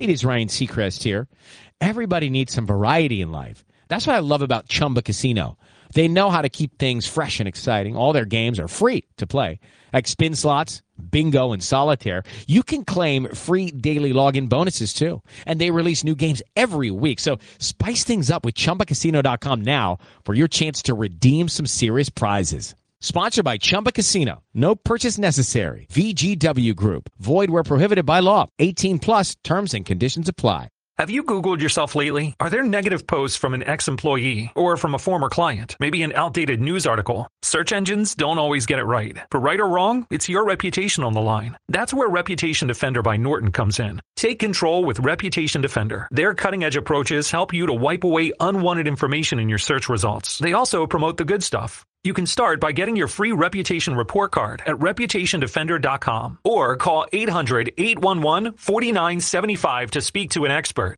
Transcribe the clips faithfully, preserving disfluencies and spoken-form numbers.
It is Ryan Seacrest here. Everybody needs some variety in life. That's what I love about Chumba Casino. They know how to keep things fresh and exciting. All their games are free to play. Like spin slots, bingo, and solitaire. You can claim free daily login bonuses, too. And they release new games every week. So spice things up with Chumba Casino dot com now for your chance to redeem some serious prizes. Sponsored by Chumba Casino. No purchase necessary. V G W Group. Void where prohibited by law. eighteen plus terms and conditions apply. Have you Googled yourself lately? Are there negative posts from an ex-employee or from a former client? Maybe an outdated news article? Search engines don't always get it right. For right or wrong, it's your reputation on the line. That's where Reputation Defender by Norton comes in. Take control with Reputation Defender. Their cutting-edge approaches help you to wipe away unwanted information in your search results. They also promote the good stuff. You can start by getting your free reputation report card at reputation defender dot com or call eight hundred, eight one one, four nine seven five to speak to an expert.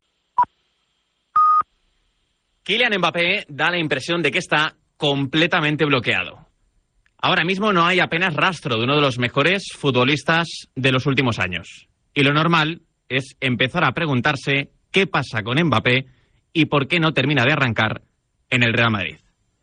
Kylian Mbappé da la impresión de que está completamente bloqueado. Ahora mismo no hay apenas rastro de uno de los mejores futbolistas de los últimos años. Y lo normal es empezar a preguntarse qué pasa con Mbappé y por qué no termina de arrancar en el Real Madrid.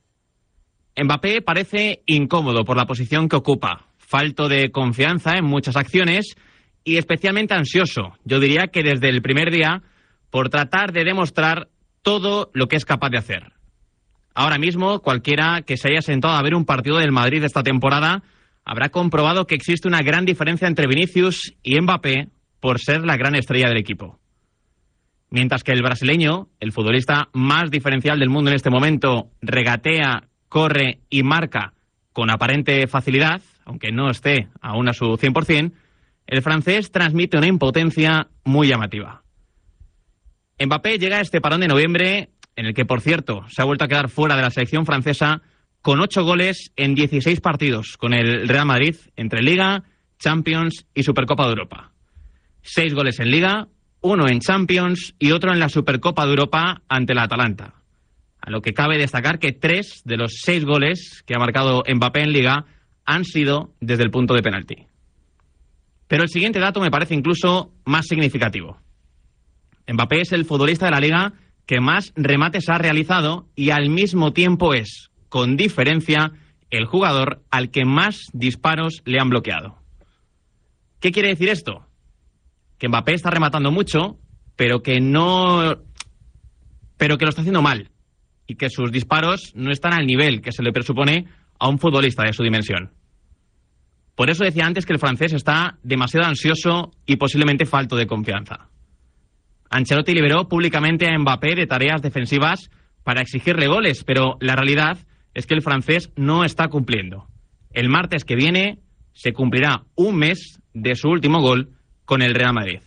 Mbappé parece incómodo por la posición que ocupa, falto de confianza en muchas acciones y especialmente ansioso, yo diría que desde el primer día, por tratar de demostrar todo lo que es capaz de hacer. Ahora mismo, cualquiera que se haya sentado a ver un partido del Madrid esta temporada habrá comprobado que existe una gran diferencia entre Vinicius y Mbappé por ser la gran estrella del equipo. Mientras que el brasileño, el futbolista más diferencial del mundo en este momento, regatea, corre y marca con aparente facilidad, aunque no esté aún a su cien por ciento, el francés transmite una impotencia muy llamativa. Mbappé llega a este parón de noviembre, en el que, por cierto, se ha vuelto a quedar fuera de la selección francesa, con ocho goles en dieciséis partidos con el Real Madrid, entre Liga, Champions y Supercopa de Europa. Seis goles en Liga, uno en Champions y otro en la Supercopa de Europa ante la Atalanta. A lo que cabe destacar que tres de los seis goles que ha marcado Mbappé en Liga han sido desde el punto de penalti. Pero el siguiente dato me parece incluso más significativo. Mbappé es el futbolista de la Liga que más remates ha realizado y al mismo tiempo es, con diferencia, el jugador al que más disparos le han bloqueado. ¿Qué quiere decir esto? Que Mbappé está rematando mucho, pero que no... pero que lo está haciendo mal. Y que sus disparos no están al nivel que se le presupone a un futbolista de su dimensión. Por eso decía antes que el francés está demasiado ansioso y posiblemente falto de confianza. Ancelotti liberó públicamente a Mbappé de tareas defensivas para exigirle goles, pero la realidad es que el francés no está cumpliendo. El martes que viene se cumplirá un mes de su último gol con el Real Madrid.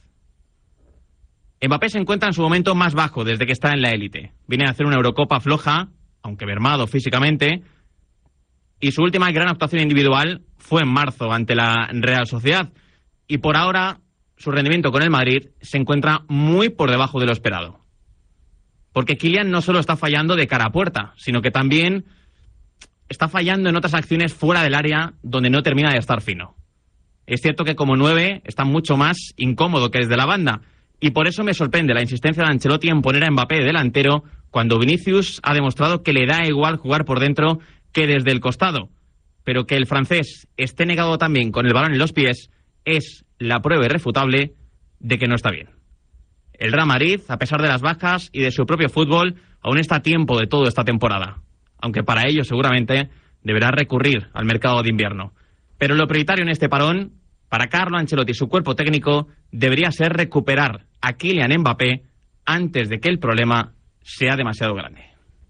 Mbappé se encuentra en su momento más bajo desde que está en la élite. Viene a hacer una Eurocopa floja, aunque mermado físicamente, y su última gran actuación individual fue en marzo ante la Real Sociedad. Y por ahora, su rendimiento con el Madrid se encuentra muy por debajo de lo esperado. Porque Kylian no solo está fallando de cara a puerta, sino que también está fallando en otras acciones fuera del área donde no termina de estar fino. Es cierto que como nueve está mucho más incómodo que desde la banda, y por eso me sorprende la insistencia de Ancelotti en poner a Mbappé de delantero cuando Vinicius ha demostrado que le da igual jugar por dentro que desde el costado. Pero que el francés esté negado también con el balón en los pies es la prueba irrefutable de que no está bien. El Real Madrid, a pesar de las bajas y de su propio fútbol, aún está a tiempo de todo esta temporada. Aunque para ello seguramente deberá recurrir al mercado de invierno. Pero lo prioritario en este parón, para Carlo Ancelotti y su cuerpo técnico, debería ser recuperar a Kylian Mbappé antes de que el problema sea demasiado grande.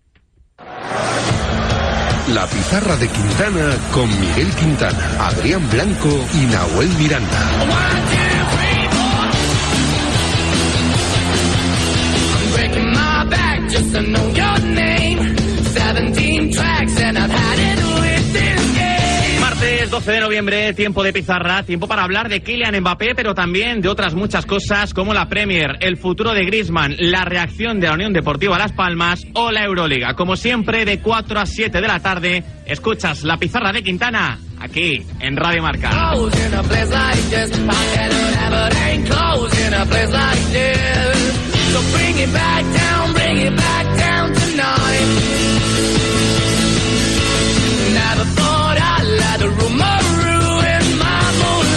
La pizarra de Quintana con Miguel Quintana, Adrián Blanco y Nahuel Miranda. Martes doce de noviembre, tiempo de pizarra, tiempo para hablar de Kylian Mbappé, pero también de otras muchas cosas como la Premier, el futuro de Griezmann, la reacción de la Unión Deportiva Las Palmas o la Euroliga. Como siempre, de cuatro a siete de la tarde, escuchas la pizarra de Quintana aquí en Radio Marca. it back down, bring it back down tonight. Never thought I'd let a rumor ruin my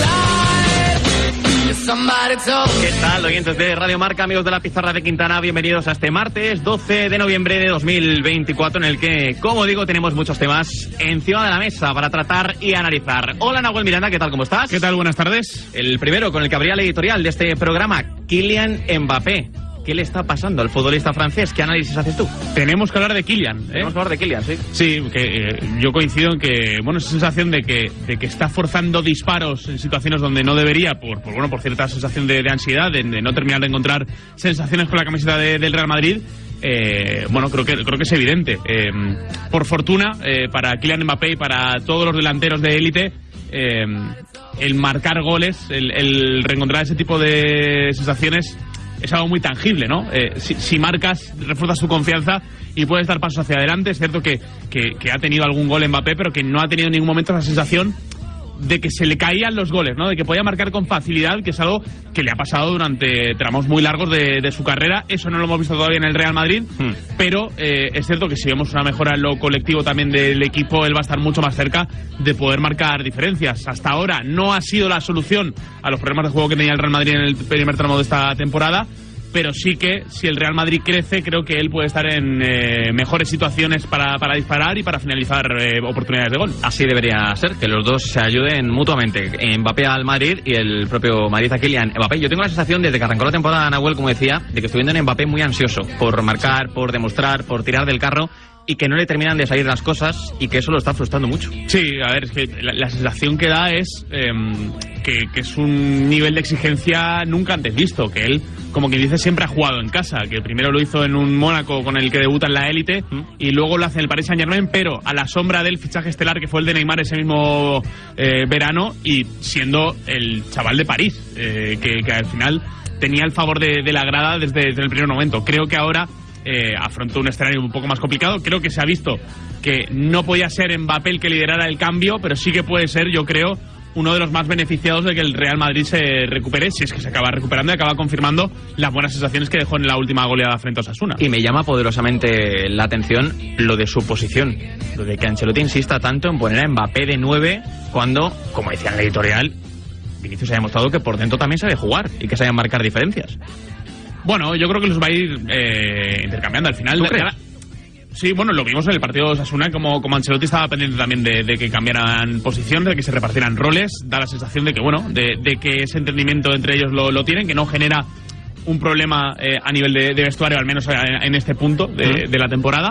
moonlight. Somebody told me. ¿Qué tal, oyentes de Radio Marca, amigos de la Pizarra de Quintana? Bienvenidos a este martes doce de noviembre de dos mil veinticuatro, en el que, como digo, tenemos muchos temas encima de la mesa para tratar y analizar. Hola, Nahuel Miranda, ¿qué tal? ¿Cómo estás? ¿Qué tal? Buenas tardes. El primero con el que abría el editorial de este programa, Kylian Mbappé. ¿Qué le está pasando al futbolista francés? ¿Qué análisis haces tú? Tenemos que hablar de Kylian, ¿eh? Tenemos que hablar de Kylian, sí. Sí, que eh, yo coincido en que, bueno, esa sensación de que, de que está forzando disparos en situaciones donde no debería, por, por bueno, por cierta sensación de, de ansiedad, de, de no terminar de encontrar sensaciones con la camiseta de, del Real Madrid. Eh, bueno, creo que creo que es evidente. Eh, por fortuna, eh, para Kylian Mbappé y para todos los delanteros de élite, eh, el marcar goles, el, el reencontrar ese tipo de sensaciones es algo muy tangible, ¿no? Eh, si, si marcas, refuerzas tu confianza y puedes dar pasos hacia adelante. Es cierto que, que, que ha tenido algún gol Mbappé, pero que no ha tenido en ningún momento esa sensación de que se le caían los goles, ¿no? De que podía marcar con facilidad, que es algo que le ha pasado durante tramos muy largos de, de su carrera. Eso no lo hemos visto todavía en el Real Madrid, hmm. pero eh, es cierto que si vemos una mejora en lo colectivo también del equipo, él va a estar mucho más cerca de poder marcar diferencias. Hasta ahora no ha sido la solución a los problemas de juego que tenía el Real Madrid en el primer tramo de esta temporada, pero sí que si el Real Madrid crece, creo que él puede estar en eh, mejores situaciones para, para disparar y para finalizar eh, oportunidades de gol. Así debería ser, que los dos se ayuden mutuamente, Mbappé al Madrid y el propio Madrid a Kylian Mbappé. Yo tengo la sensación, desde que arrancó la temporada, Nahuel, como decía, de que estoy viendo a Mbappé muy ansioso por marcar, por demostrar, por tirar del carro, y que no le terminan de salir las cosas y que eso lo está frustrando mucho. Sí, a ver, es que la, la sensación que da es eh, que, que es un nivel de exigencia nunca antes visto, que él, como quien dice, siempre ha jugado en casa, que primero lo hizo en un Mónaco con el que debuta en la élite ¿Mm? y luego lo hace en el Paris Saint-Germain, pero a la sombra del fichaje estelar que fue el de Neymar ese mismo eh, verano, y siendo el chaval de París, eh, que, que al final tenía el favor de, de la grada desde, desde el primer momento. Creo que ahora Eh, afrontó un escenario un poco más complicado. Creo que se ha visto que no podía ser Mbappé el que liderara el cambio, pero sí que puede ser, yo creo, uno de los más beneficiados de que el Real Madrid se recupere, si es que se acaba recuperando y acaba confirmando las buenas sensaciones que dejó en la última goleada frente a Osasuna. Y me llama poderosamente la atención lo de su posición, lo de que Ancelotti insista tanto en poner a Mbappé de nueve cuando, como decía en el editorial, Vinicius ha demostrado que por dentro también sabe jugar y que sabe marcar diferencias. Bueno, yo creo que los va a ir eh, intercambiando al final. ¿Tú crees? Sí, bueno, lo vimos en el partido de Osasuna, como, como Ancelotti estaba pendiente también de, de que cambiaran posición, de que se repartieran roles. Da la sensación de que, bueno, de, de que ese entendimiento entre ellos lo, lo tienen, que no genera un problema eh, a nivel de, de vestuario, al menos en, en este punto de, de la temporada.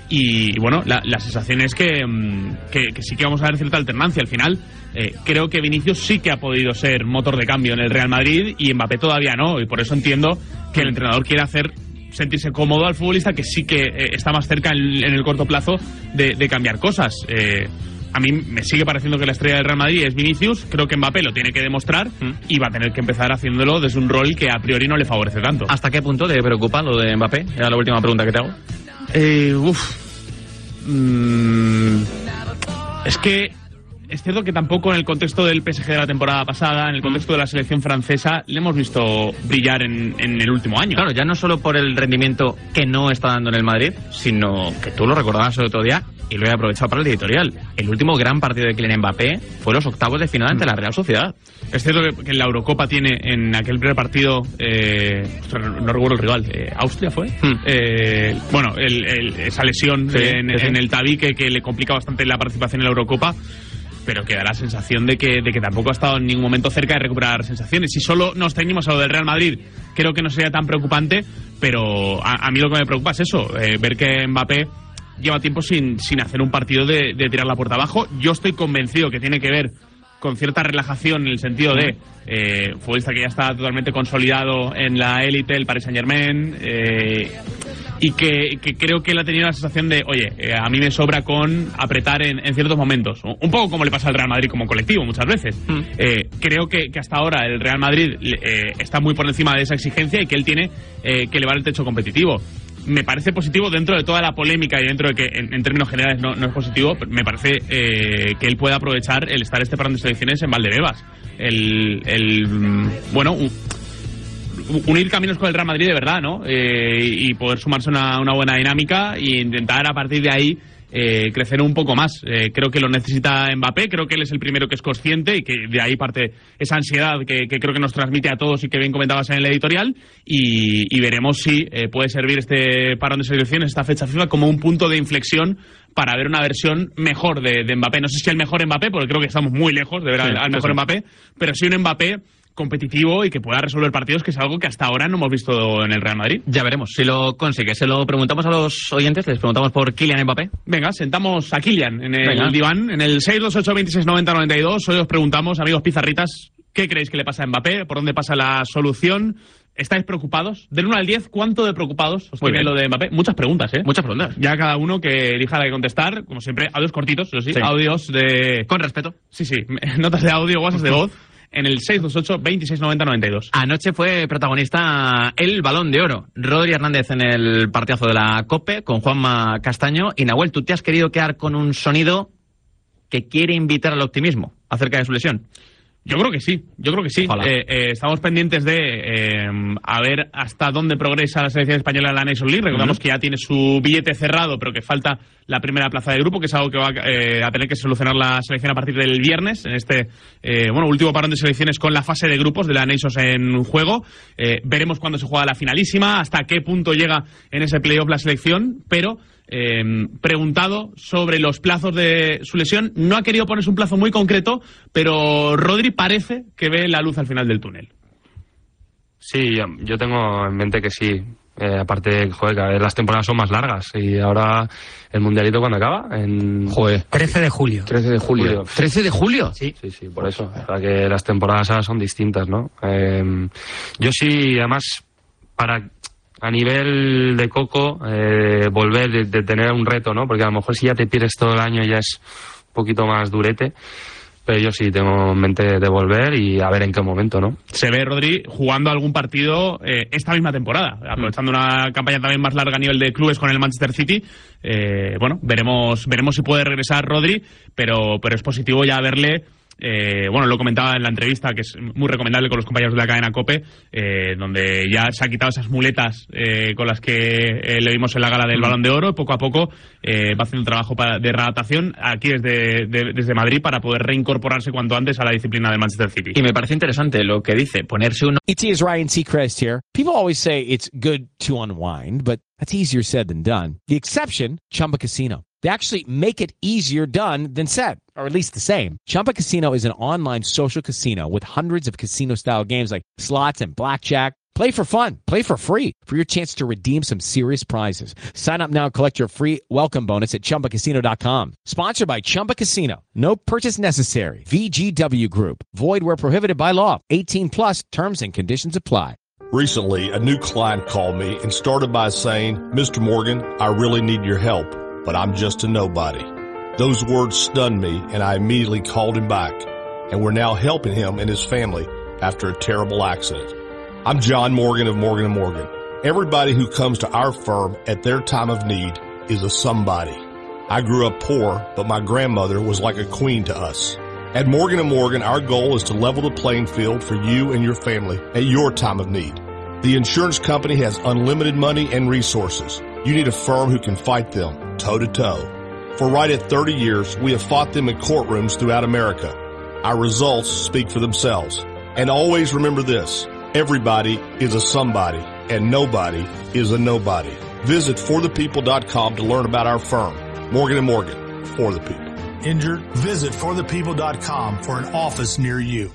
Y, bueno, la, la sensación es que, que, que sí que vamos a ver cierta alternancia. Al final, eh, creo que Vinicius sí que ha podido ser motor de cambio en el Real Madrid y Mbappé todavía no. Y por eso entiendo que el entrenador quiere hacer sentirse cómodo al futbolista, que sí que eh, está más cerca en, en el corto plazo de, de cambiar cosas. Eh, a mí me sigue pareciendo que la estrella del Real Madrid es Vinicius. Creo que Mbappé lo tiene que demostrar y va a tener que empezar haciéndolo desde un rol que a priori no le favorece tanto. ¿Hasta qué punto te preocupa lo de Mbappé? Era la última pregunta que te hago. Eh, uf. Mm, es que es cierto que tampoco en el contexto del P S G de la temporada pasada, en el contexto de la selección francesa, le hemos visto brillar en, en el último año. Claro, ya no solo por el rendimiento que no está dando en el Madrid, sino que tú lo recordabas el otro día y lo he aprovechado para el editorial. El último gran partido de Kylian Mbappé fue los octavos de final ante la Real Sociedad. Es cierto que, que en la Eurocopa tiene, en aquel primer partido, eh, no recuerdo el rival, eh, ¿Austria fue? Hmm. Eh, bueno, el, el, esa lesión sí, en, sí, sí. en el tabique que le complica bastante la participación en la Eurocopa, pero que da la sensación de que, de que tampoco ha estado en ningún momento cerca de recuperar sensaciones. Si solo nos teníamos a lo del Real Madrid, creo que no sería tan preocupante, pero a, a mí lo que me preocupa es eso, eh, ver que Mbappé lleva tiempo sin, sin hacer un partido de, de tirar la puerta abajo. Yo estoy convencido que tiene que ver con cierta relajación en el sentido de eh, futbolista que ya está totalmente consolidado en la élite, el Paris Saint-Germain, eh, y que, que creo que él ha tenido la sensación de, oye, eh, a mí me sobra con apretar en, en ciertos momentos, un poco como le pasa al Real Madrid como colectivo muchas veces. Mm. Eh, creo que, que hasta ahora el Real Madrid eh, está muy por encima de esa exigencia y que él tiene eh, que elevar el techo competitivo. Me parece positivo dentro de toda la polémica y dentro de que en, en términos generales no, no es positivo. Me parece eh, que él pueda aprovechar el estar este parón de selecciones en Valdebebas. El, el bueno, un, unir caminos con el Real Madrid de verdad, ¿no? Eh, y poder sumarse a una, una buena dinámica e intentar a partir de ahí eh, crecer un poco más. Eh, creo que lo necesita Mbappé, creo que él es el primero que es consciente y que de ahí parte esa ansiedad que, que creo que nos transmite a todos y que bien comentabas en el editorial, y, y veremos si eh, puede servir este parón de selecciones, esta fecha FIFA, como un punto de inflexión para ver una versión mejor de, de Mbappé. No sé si el mejor Mbappé, porque creo que estamos muy lejos de ver sí, al, al mejor sí. Mbappé, pero sí un Mbappé competitivo y que pueda resolver partidos, que es algo que hasta ahora no hemos visto en el Real Madrid. Ya veremos si lo consigue. Se lo preguntamos a los oyentes, les preguntamos por Kylian Mbappé. Venga, sentamos a Kylian en el Venga. diván, en el seis dos ocho, veintiséis noventa, noventa y dos. Hoy os preguntamos, amigos pizarritas, ¿qué creéis que le pasa a Mbappé? ¿Por dónde pasa la solución? ¿Estáis preocupados? Del uno al diez, ¿cuánto de preocupados os tiene lo de Mbappé? Muchas preguntas, ¿eh? Muchas preguntas. Ya cada uno que elija la que contestar, como siempre, audios cortitos, eso sí, sí. audios de... Con respeto. Sí, sí, notas de audio, WhatsApp de voz. En el seis dos ocho, veintiséis noventa, noventa y dos. Anoche fue protagonista el Balón de Oro. Rodri Hernández en el partidazo de la COPE con Juanma Castaño. Y Nahuel, tú te has querido quedar con un sonido que quiere invitar al optimismo acerca de su lesión. Yo creo que sí, yo creo que sí. Eh, eh, estamos pendientes de eh, a ver hasta dónde progresa la selección española en la Nations League. Recordamos uh-huh. que ya tiene su billete cerrado, pero que falta la primera plaza de grupo, que es algo que va eh, a tener que solucionar la selección a partir del viernes, en este eh, bueno último parón de selecciones con la fase de grupos de la Nations en juego. Eh, veremos cuándo se juega la finalísima, hasta qué punto llega en ese playoff la selección, pero... Eh, preguntado sobre los plazos de su lesión, no ha querido ponerse un plazo muy concreto, pero Rodri parece que ve la luz al final del túnel. Sí, yo, yo tengo en mente que sí. Eh, aparte, joder, cada vez las temporadas son más largas y ahora el mundialito ¿cuándo acaba? En joder, trece de julio. trece de julio. ¿trece de julio? Sí, sí, sí, por eso. O sea, que las temporadas ahora son distintas, ¿no? Eh, yo sí, además, para... a nivel de Coco, eh, volver de, de tener un reto, ¿no? Porque a lo mejor si ya te pierdes todo el año ya es un poquito más durete. Pero yo sí tengo en mente de volver y a ver en qué momento, ¿no? Se ve Rodri jugando algún partido eh, esta misma temporada, aprovechando mm. una campaña también más larga a nivel de clubes con el Manchester City. Eh, bueno, veremos veremos si puede regresar Rodri, pero, pero es positivo ya verle... Eh, bueno, lo comentaba en la entrevista, que es muy recomendable con los compañeros de la cadena COPE, eh, donde ya se ha quitado esas muletas eh, con las que eh, le vimos en la gala del Balón de Oro. Poco a poco eh, va haciendo un trabajo para, de readaptación aquí desde, de, desde Madrid para poder reincorporarse cuanto antes a la disciplina del Manchester City. Y me parece interesante lo que dice, ponerse uno... E T is Ryan Seacrest here. People always say it's good to unwind, but that's easier said than done. The exception, Chumba Casino. They actually make it easier done than said, or at least the same. Chumba Casino is an online social casino with hundreds of casino-style games like slots and blackjack. Play for fun. Play for free for your chance to redeem some serious prizes. Sign up now and collect your free welcome bonus at Chumba Casino dot com. Sponsored by Chumba Casino. No purchase necessary. V G W Group. Void where prohibited by law. eighteen plus terms and conditions apply. Recently, a new client called me and started by saying, Mister Morgan, I really need your help, but I'm just a nobody. Those words stunned me, and I immediately called him back, and we're now helping him and his family after a terrible accident. I'm John Morgan of Morgan and Morgan. Everybody who comes to our firm at their time of need is a somebody. I grew up poor, but my grandmother was like a queen to us. At Morgan and Morgan, our goal is to level the playing field for you and your family at your time of need. The insurance company has unlimited money and resources. You need a firm who can fight them toe-to-toe. For right at thirty years, we have fought them in courtrooms throughout America. Our results speak for themselves. And always remember this, everybody is a somebody, and nobody is a nobody. Visit for the people dot com to learn about our firm. Morgan and Morgan, for the people. Injured? Visit for the people dot com for an office near you.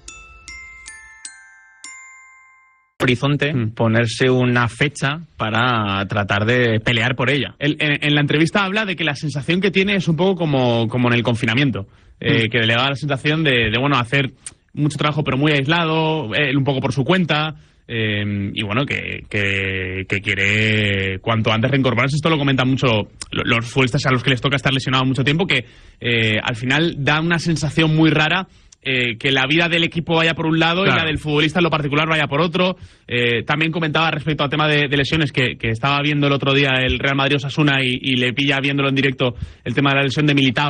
Horizonte, mm. ponerse una fecha para tratar de pelear por ella. En, en, en la entrevista habla de que la sensación que tiene es un poco como, como en el confinamiento, eh, mm. que le da la sensación de, de bueno hacer mucho trabajo pero muy aislado, él un poco por su cuenta, eh, y bueno, que, que, que quiere cuanto antes reincorporarse. Esto lo comentan mucho los futbolistas a los que les toca estar lesionados mucho tiempo, que eh, al final da una sensación muy rara. Eh, que la vida del equipo vaya por un lado, claro, y la del futbolista en lo particular vaya por otro. Eh, también comentaba respecto al tema de, de lesiones que, que estaba viendo el otro día el Real Madrid Osasuna y, y le pilla viéndolo en directo el tema de la lesión de Militao,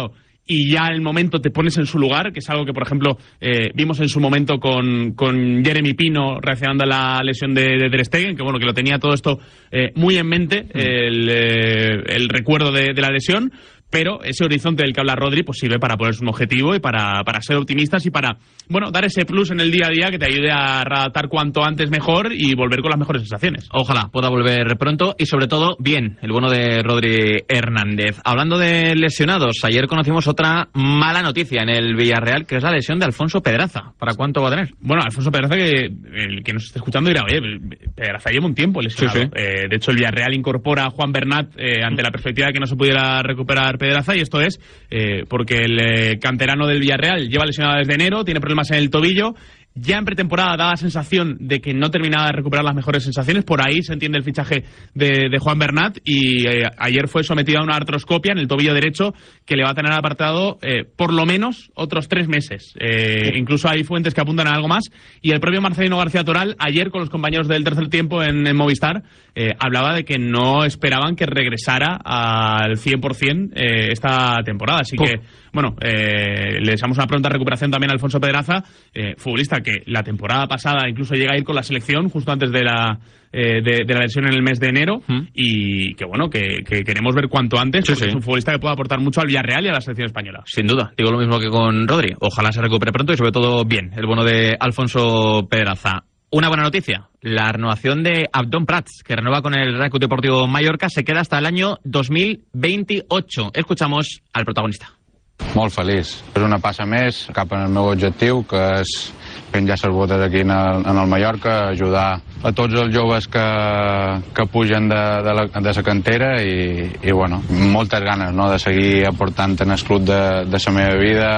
y ya el momento te pones en su lugar, que es algo que, por ejemplo, eh, vimos en su momento con, con Jeremy Pino reaccionando a la lesión de, de Ter Stegen, que bueno, que lo tenía todo esto eh, muy en mente, mm. el, eh, el recuerdo de, de la lesión. Pero ese horizonte del que habla Rodri pues sirve para ponerse un objetivo y para, para ser optimistas y para, bueno, dar ese plus en el día a día que te ayude a adaptar cuanto antes mejor y volver con las mejores sensaciones. Ojalá pueda volver pronto y sobre todo bien, el bueno de Rodri Hernández. Hablando de lesionados, ayer conocimos otra mala noticia en el Villarreal, que es la lesión de Alfonso Pedraza. ¿Para cuánto va a tener? Bueno, Alfonso Pedraza, que el que nos esté escuchando dirá, oye, Pedraza lleva un tiempo lesionado. Sí, sí. Eh, de hecho, el Villarreal incorpora a Juan Bernat eh, ante la perspectiva de que no se pudiera recuperar Pedraza, y esto es eh, porque el eh, canterano del Villarreal lleva lesionado desde enero, tiene problemas en el tobillo. Ya en pretemporada da la sensación de que no terminaba de recuperar las mejores sensaciones. Por ahí se entiende el fichaje de, de Juan Bernat y eh, ayer fue sometido a una artroscopia en el tobillo derecho que le va a tener apartado eh, por lo menos otros tres meses. Eh, incluso hay fuentes que apuntan a algo más. Y el propio Marcelino García Toral, ayer con los compañeros del Tercer Tiempo en, en Movistar, eh, hablaba de que no esperaban que regresara al cien por ciento eh, esta temporada. Así que, bueno, eh, le deseamos una pronta recuperación también a Alfonso Pedraza, eh, futbolista que la temporada pasada incluso llega a ir con la selección justo antes de la eh, de, de la lesión en el mes de enero, mm. y que bueno, que, que queremos ver cuanto antes, sí, porque sí. es un futbolista que puede aportar mucho al Villarreal y a la selección española. Sin duda, digo lo mismo que con Rodri, ojalá se recupere pronto y sobre todo bien, el bueno de Alfonso Pedraza. Una buena noticia, la renovación de Abdón Prats, que renueva con el Real Club Deportivo Mallorca, se queda hasta el año dos mil veintiocho. Escuchamos al protagonista. Molt feliç. És una passa més cap al meu objectiu, que és penjar les botes aquí en el, en el Mallorca, ajudar a tots els joves que, que pugen de, de, la, de la cantera i, i bueno, moltes ganes, no?, de seguir aportant en el club de, de la meva vida.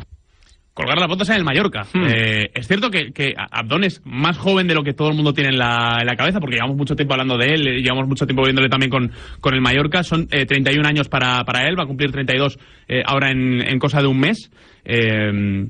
Colgar las botas en el Mallorca. Hmm. Eh, es cierto que, que Abdón es más joven de lo que todo el mundo tiene en la, en la cabeza, porque llevamos mucho tiempo hablando de él, llevamos mucho tiempo viéndole también con, con el Mallorca. Son eh, treinta y un años para, para él, va a cumplir treinta y dos eh, ahora en, en cosa de un mes. Eh,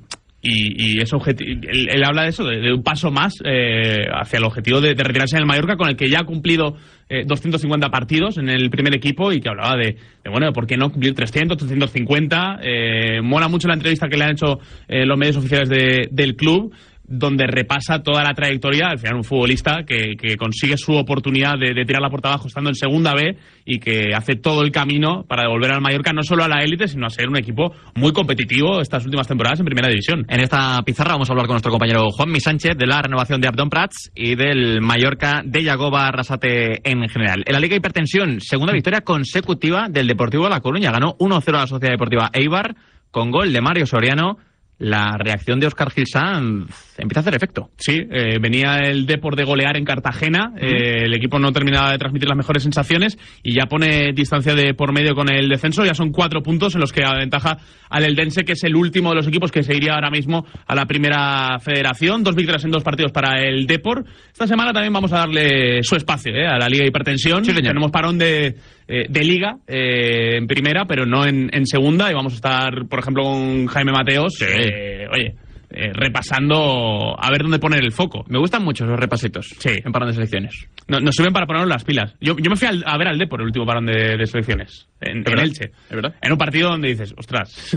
y, y es objetivo, él, él habla de eso, de, de un paso más eh, hacia el objetivo de, de retirarse en el Mallorca, con el que ya ha cumplido eh, doscientos cincuenta partidos en el primer equipo, y que hablaba de, de bueno, ¿por qué no cumplir trescientos, trescientos cincuenta? Eh, mola mucho la entrevista que le han hecho eh, los medios oficiales de, del club, donde repasa toda la trayectoria. Al final, un futbolista que, que consigue su oportunidad de, de tirar la puerta abajo estando en segunda B y que hace todo el camino para devolver al Mallorca no solo a la élite, sino a ser un equipo muy competitivo estas últimas temporadas en primera división. En esta pizarra vamos a hablar con nuestro compañero Juanmi Sánchez de la renovación de Abdón Prats y del Mallorca de Yagoba Arrasate en general. En la Liga Hipertensión, segunda victoria consecutiva del Deportivo de La Coruña. Ganó uno cero a la Sociedad Deportiva Eibar con gol de Mario Soriano. La reacción de Óscar Gil Sanz empieza a hacer efecto. Sí, eh, venía el Depor de golear en Cartagena, eh, el equipo no terminaba de transmitir las mejores sensaciones y ya pone distancia de por medio con el descenso. Ya son cuatro puntos en los que aventaja al Eldense, que es el último de los equipos que se iría ahora mismo a la primera federación. Dos victorias en dos partidos para el Depor. Esta semana también vamos a darle su espacio eh, a la Liga Hipertensión. Sí, tenemos parón de, eh, de Liga eh, en primera, pero no en, en segunda, y vamos a estar, por ejemplo, con Jaime Mateos. Sí. Eh, oye, eh, repasando a ver dónde poner el foco. Me gustan mucho esos repasitos. Sí. En parón de selecciones. No, nos sirven para ponernos las pilas. Yo, yo me fui al, a ver al Depor el último parón de, de selecciones. En, en Elche. ¿Es verdad? En un partido donde dices, ostras.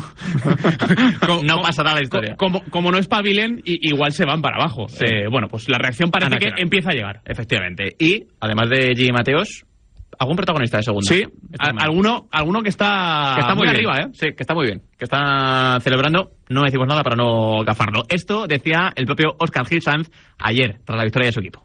como, no pasa nada la historia. Como, como, como no espabilen, igual se van para abajo. Sí. Eh, bueno, pues la reacción parece que empieza a llegar. Efectivamente. Y, además de Gigi Mateos, ¿algún protagonista de segunda? Sí, a, alguno, alguno que está, que está muy, muy arriba, ¿eh? Sí, que está muy bien. Que está celebrando. No decimos nada para no gafarlo. Esto decía el propio Óscar Gil Sanz ayer, tras la victoria de su equipo.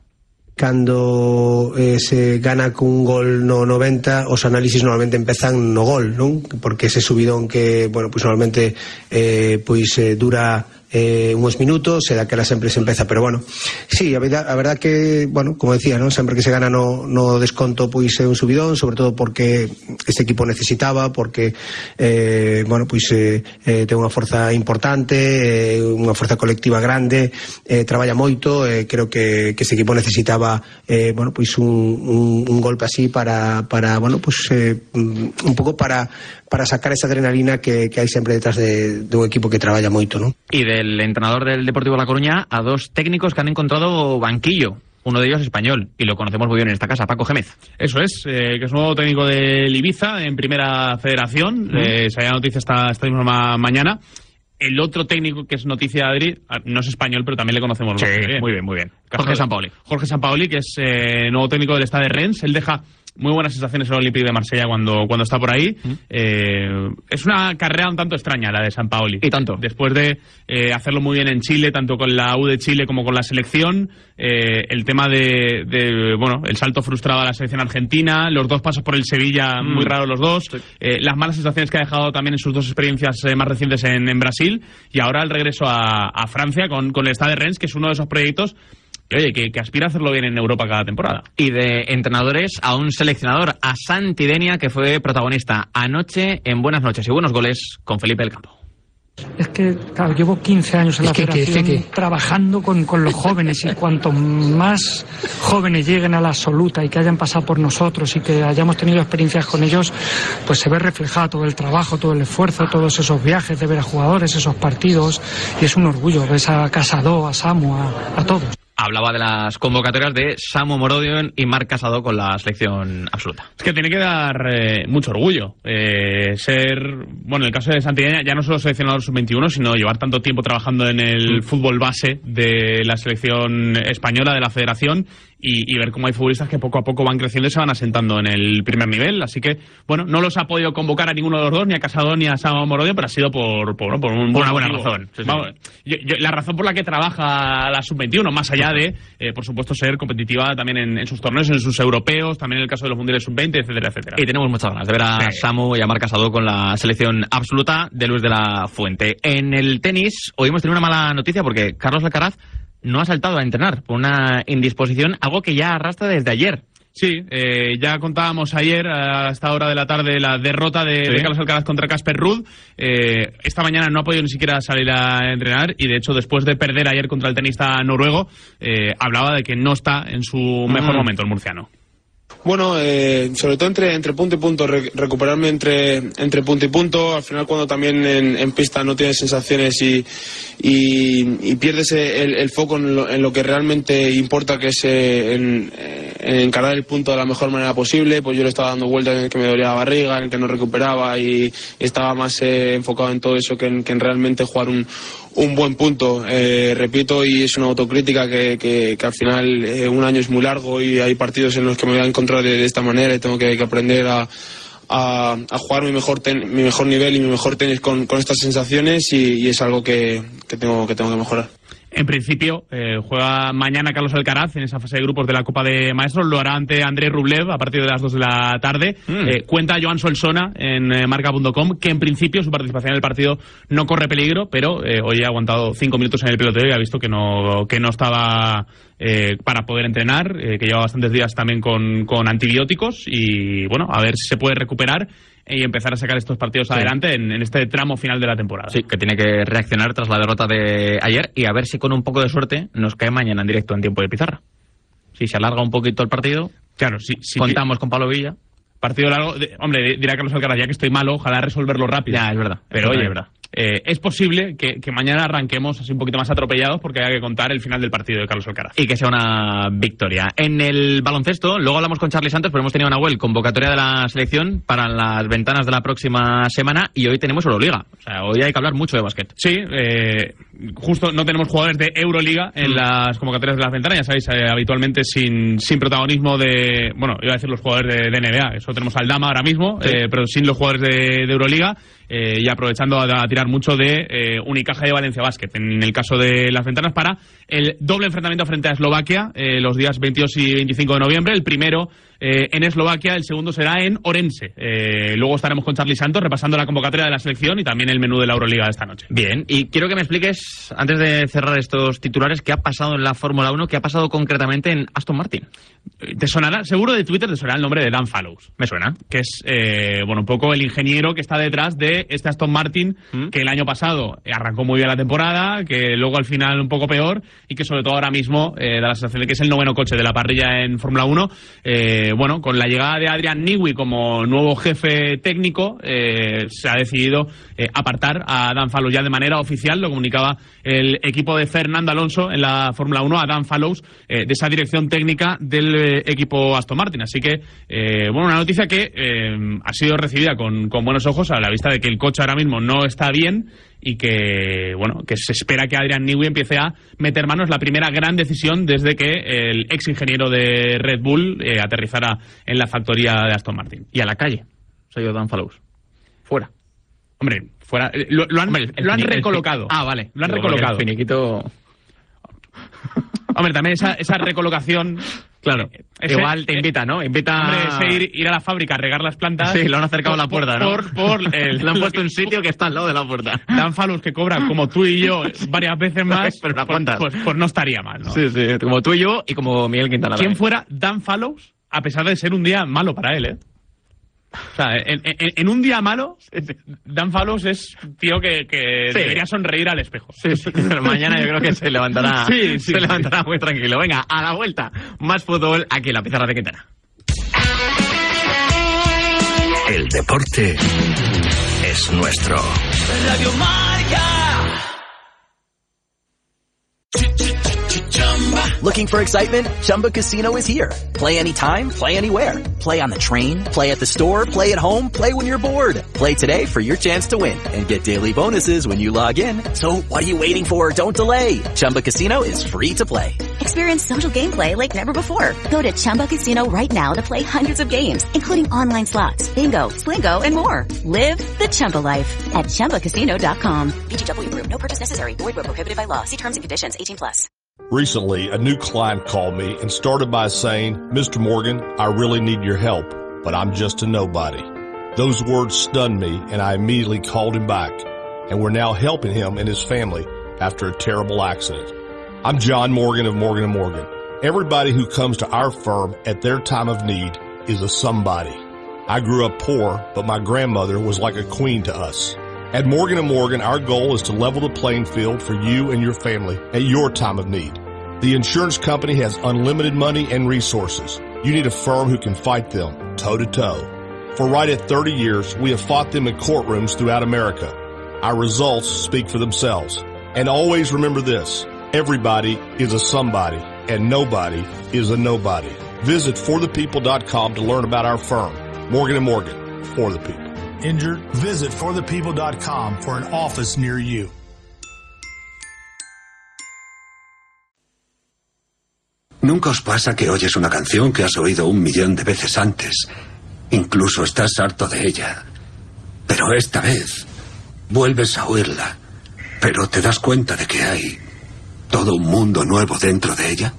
Cando eh, se gana cun gol no noventa, os análisis normalmente empezan no gol, non? Porque ese subidón que, bueno, pois pues normalmente eh, pois eh, dura eh, unos minutos, e daquela sempre se empeza, pero bueno, sí, a verdad, a verdad que, bueno, como decía, ¿no?, sempre que se gana no, no desconto, pois é un subidón, sobre todo porque este equipo necesitaba, porque eh, bueno, pois eh, eh, ten unha forza importante, eh, unha forza colectiva grande, eh, traballa moito, eh, creo que, que este equipo necesitaba eh, bueno, pois un, un, un golpe así para, para bueno, pois eh, un pouco para para sacar esa adrenalina que, que hai sempre detrás de, de un equipo que traballa moito, ¿no? Y del entrenador del Deportivo de La Coruña a dos técnicos que han encontrado banquillo. uno de ellos español, y lo conocemos muy bien en esta casa, Paco Gémez. Eso es, eh, que es nuevo técnico del Ibiza en Primera Federación. Uh-huh. eh, se había noticia esta, esta misma ma- mañana. El otro técnico que es noticia de Adri, no es español, pero también le conocemos. Sí, bien. muy bien, muy bien. Jorge Sampaoli. Jorge Sampaoli, que es eh, nuevo técnico del Stade de Rennes. Él deja muy buenas sensaciones en el Olympique de Marsella cuando, cuando está por ahí. ¿Mm? Eh, es una carrera un tanto extraña la de Sampaoli. Y tanto. Después de eh, hacerlo muy bien en Chile, tanto con la U de Chile como con la selección, eh, el tema de, de, bueno, el salto frustrado a la selección argentina, los dos pasos por el Sevilla, mm. muy raros los dos, sí. eh, las malas sensaciones que ha dejado también en sus dos experiencias eh, más recientes en, en Brasil, y ahora el regreso a, a Francia con, con el Stade de Rennes, que es uno de esos proyectos Oye, que, que aspira a hacerlo bien en Europa cada temporada. Y de entrenadores a un seleccionador, a Santi Denia, que fue protagonista anoche en Buenas Noches y Buenos Goles con Felipe del Campo. Es que, claro, llevo quince años en la federación que, que, que... trabajando con, con los jóvenes, y cuanto más jóvenes lleguen a la absoluta y que hayan pasado por nosotros y que hayamos tenido experiencias con ellos, pues se ve reflejado todo el trabajo, todo el esfuerzo, todos esos viajes de ver a jugadores, esos partidos, y es un orgullo. Ves a Casado, a Samu, a, a todos. Hablaba de las convocatorias de Samu Morodion y Marc Casado con la selección absoluta. Es que tiene que dar eh, mucho orgullo eh, ser, bueno, en el caso de Santillana, ya no solo seleccionador sub veintiuno, sino llevar tanto tiempo trabajando en el mm. fútbol base de la selección española, de la federación, y, y ver cómo hay futbolistas que poco a poco van creciendo y se van asentando en el primer nivel. Así que, bueno, no los ha podido convocar a ninguno de los dos, ni a Casado ni a Samu Morodion, pero ha sido por, por, por, un por una buena razón. Sí, sí. Vamos, yo, yo, la razón por la que trabaja la sub veintiuno, más allá de, eh, por supuesto, ser competitiva también en, en sus torneos, en sus europeos, también en el caso de los mundiales sub veinte, etcétera, etcétera. Y tenemos muchas ganas de ver a sí. Samu y a Marc Casado con la selección absoluta de Luis de la Fuente. En el tenis, hoy hemos tenido una mala noticia porque Carlos Alcaraz no ha saltado a entrenar por una indisposición, algo que ya arrastra desde ayer. Sí, eh, ya contábamos ayer a esta hora de la tarde la derrota de, ¿Sí? de Carlos Alcaraz contra Casper Ruud. Eh, esta mañana no ha podido ni siquiera salir a entrenar, y de hecho después de perder ayer contra el tenista noruego, eh, hablaba de que no está en su mejor mm. momento el murciano. Bueno, eh, sobre todo entre, entre punto y punto, re, recuperarme entre, entre punto y punto. Al final, cuando también en, en pista no tienes sensaciones y, y, y pierdes el, el foco en lo, en lo que realmente importa, que es eh, en, en encarar el punto de la mejor manera posible, pues yo le estaba dando vueltas en el que me dolía la barriga, en el que no recuperaba, y estaba más eh, enfocado en todo eso que en, que en realmente jugar un un buen punto, eh, repito, y es una autocrítica que, que, que al final eh, un año es muy largo y hay partidos en los que me voy a encontrar de, de esta manera, y tengo que, que aprender a, a, a jugar mi mejor ten, mi mejor nivel y mi mejor tenis con, con estas sensaciones, y, y es algo que, que, tengo, que tengo que mejorar. En principio, eh, juega mañana Carlos Alcaraz en esa fase de grupos de la Copa de Maestros. Lo hará ante Andrei Rublev a partir de las dos de la tarde. Mm. Eh, cuenta Joan Solsona en eh, marca punto com que en principio su participación en el partido no corre peligro, pero eh, hoy ha aguantado cinco minutos en el peloteo y ha visto que no, que no estaba eh, para poder entrenar, eh, que lleva bastantes días también con, con antibióticos, y bueno, a ver si se puede recuperar y empezar a sacar estos partidos sí. adelante en, en este tramo final de la temporada. Sí, que tiene que reaccionar tras la derrota de ayer, y a ver si con un poco de suerte nos cae mañana en directo en tiempo de pizarra. Si se alarga un poquito el partido, claro, sí, sí, contamos con Pablo Villa. Partido largo, de, hombre, dirá Carlos Alcaraz, ya que estoy malo, ojalá resolverlo rápido. Ya, es verdad. Pero oye, es verdad. Eh, es posible que, que mañana arranquemos así un poquito más atropellados, porque haya que contar el final del partido de Carlos Alcaraz. Y que sea una victoria. En el baloncesto, luego hablamos con Charly Santos, pero hemos tenido una web convocatoria de la selección para las ventanas de la próxima semana, y hoy tenemos Euroliga. O sea, hoy hay que hablar mucho de básquet. Sí, eh, justo no tenemos jugadores de Euroliga en mm. las convocatorias de las ventanas, ya sabéis, eh, habitualmente sin, sin protagonismo de, bueno, iba a decir los jugadores de, de N B A, eso tenemos al Dama ahora mismo, sí. eh, pero sin los jugadores de, de Euroliga. Eh, y aprovechando a, a tirar mucho de eh, Unicaja y Valencia Basket en el caso de las ventanas para el doble enfrentamiento frente a Eslovaquia eh, los días veintidós y veinticinco de noviembre. El primero eh, en Eslovaquia, el segundo será en Orense. Eh, luego estaremos con Charly Santos repasando la convocatoria de la selección y también el menú de la Euroliga de esta noche. Bien, y quiero que me expliques, antes de cerrar estos titulares, qué ha pasado en la Fórmula uno, qué ha pasado concretamente en Aston Martin. Te sonará, seguro de Twitter te sonará el nombre de Dan Fallows. Me suena. Que es, eh, bueno, un poco el ingeniero que está detrás de este Aston Martin, ¿Mm? que el año pasado arrancó muy bien la temporada, que luego al final un poco peor, y que sobre todo ahora mismo eh, da la sensación de que es el noveno coche de la parrilla en Fórmula uno. Eh, eh, bueno, con la llegada de Adrian Newey como nuevo jefe técnico, eh, se ha decidido eh, apartar a Dan Fallows ya de manera oficial. Lo comunicaba el equipo de Fernando Alonso en la Fórmula uno, a Dan Fallows, eh, de esa dirección técnica del eh, equipo Aston Martin. Así que, eh, bueno, una noticia que eh, ha sido recibida con, con buenos ojos a la vista de que el coche ahora mismo no está bien y que, bueno, que se espera que Adrian Newey empiece a meter manos. La primera gran decisión desde que el ex ingeniero de Red Bull eh, aterrizara en la factoría de Aston Martin. Y a la calle, se ha ido Dan Fallows. Fuera. Hombre, fuera. Lo, lo han, Hombre, el, el lo han fini, recolocado. El, ah, vale. Lo han Luego recolocado. El finiquito... Hombre, también esa, esa recolocación... Claro, ese, igual te invita, ¿no? Invita hombre, ese ir, ir a la fábrica a regar las plantas. Sí, lo han acercado por, a la puerta, ¿no? Por, por el, le han puesto un sitio que está al lado de la puerta. Dan Fallows, que cobra como tú y yo varias veces más, pero pues, pues, pues no estaría mal, ¿no? Sí, sí, como tú y yo y como Miguel Quintana. ¿Quién fuera Dan Fallows, a pesar de ser un día malo para él, eh? O sea, en, en, en un día malo, Dan Fallows es un tío que, que sí. debería sonreír al espejo. Sí, sí, pero mañana yo creo que se levantará, sí, sí, se sí. levantará muy tranquilo. Venga, a la vuelta, más fútbol aquí en la pizarra de Quintana. El deporte es nuestro. Radio Marca. Looking for excitement? Chumba Casino is here. Play anytime, play anywhere. Play on the train, play at the store, play at home, play when you're bored. Play today for your chance to win and get daily bonuses when you log in. So what are you waiting for? Don't delay. Chumba Casino is free to play. Experience social gameplay like never before. Go to Chumba Casino right now to play hundreds of games, including online slots, bingo, Slingo, and more. Live the Chumba life at Chumba Casino dot com. V G W Group. No purchase necessary. Void where prohibited by law. See terms and conditions. eighteen plus. Recently, a new client called me and started by saying, Mister Morgan, I really need your help, but I'm just a nobody. Those words stunned me, and I immediately called him back, and we're now helping him and his family after a terrible accident. I'm John Morgan of Morgan and Morgan. Everybody who comes to our firm at their time of need is a somebody. I grew up poor, but my grandmother was like a queen to us. At Morgan and Morgan, our goal is to level the playing field for you and your family at your time of need. The insurance company has unlimited money and resources. You need a firm who can fight them toe-to-toe. For right at thirty years, we have fought them in courtrooms throughout America. Our results speak for themselves. And always remember this, everybody is a somebody, and nobody is a nobody. Visit for the people dot com to learn about our firm. Morgan and Morgan, for the people. Injured? Visit for the people dot com for an office near you. ¿Nunca os pasa que oyes una canción que has oído un millón de veces antes? Incluso estás harto de ella. Pero esta vez vuelves a oírla, pero te das cuenta de que hay todo un mundo nuevo dentro de ella.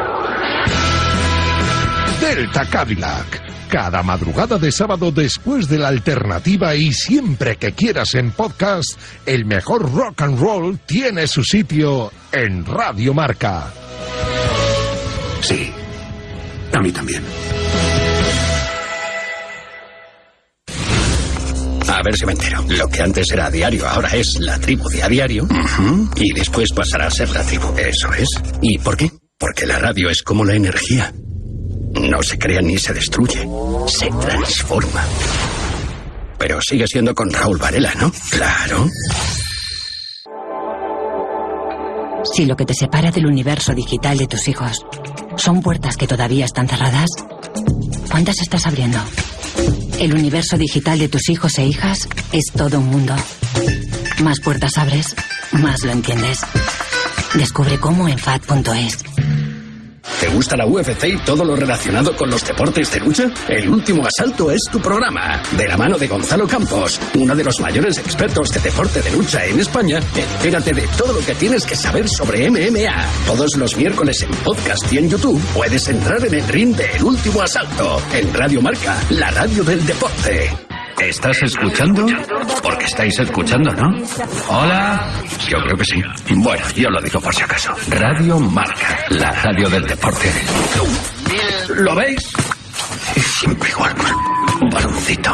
Delta Cadillac. Cada madrugada de sábado después de la alternativa y siempre que quieras en podcast, el mejor rock and roll tiene su sitio en Radio Marca. Sí, a mí también. A ver si me entero. Lo que antes era diario ahora es la tribu de a diario. Uh-huh. Y después pasará a ser la tribu. Eso es. ¿Y por qué? Porque la radio es como la energía. No se crea ni se destruye, se transforma. Pero sigue siendo con Raúl Varela, ¿no? Claro. Si lo que te separa del universo digital de tus hijos son puertas que todavía están cerradas, ¿cuántas estás abriendo? El universo digital de tus hijos e hijas es todo un mundo. Más puertas abres, más lo entiendes. Descubre cómo en F A T punto es. ¿Te gusta la U F C y todo lo relacionado con los deportes de lucha? El Último Asalto es tu programa. De la mano de Gonzalo Campos, uno de los mayores expertos de deporte de lucha en España, entérate de todo lo que tienes que saber sobre M M A. Todos los miércoles en podcast y en YouTube puedes entrar en el ring de El Último Asalto, en Radio Marca, la radio del deporte. ¿Estás escuchando? Porque estáis escuchando, ¿no? Hola. Yo creo que sí. Bueno, yo lo digo por si acaso. Radio Marca, la radio del deporte. ¿Lo veis? Es siempre igual. Un baloncito.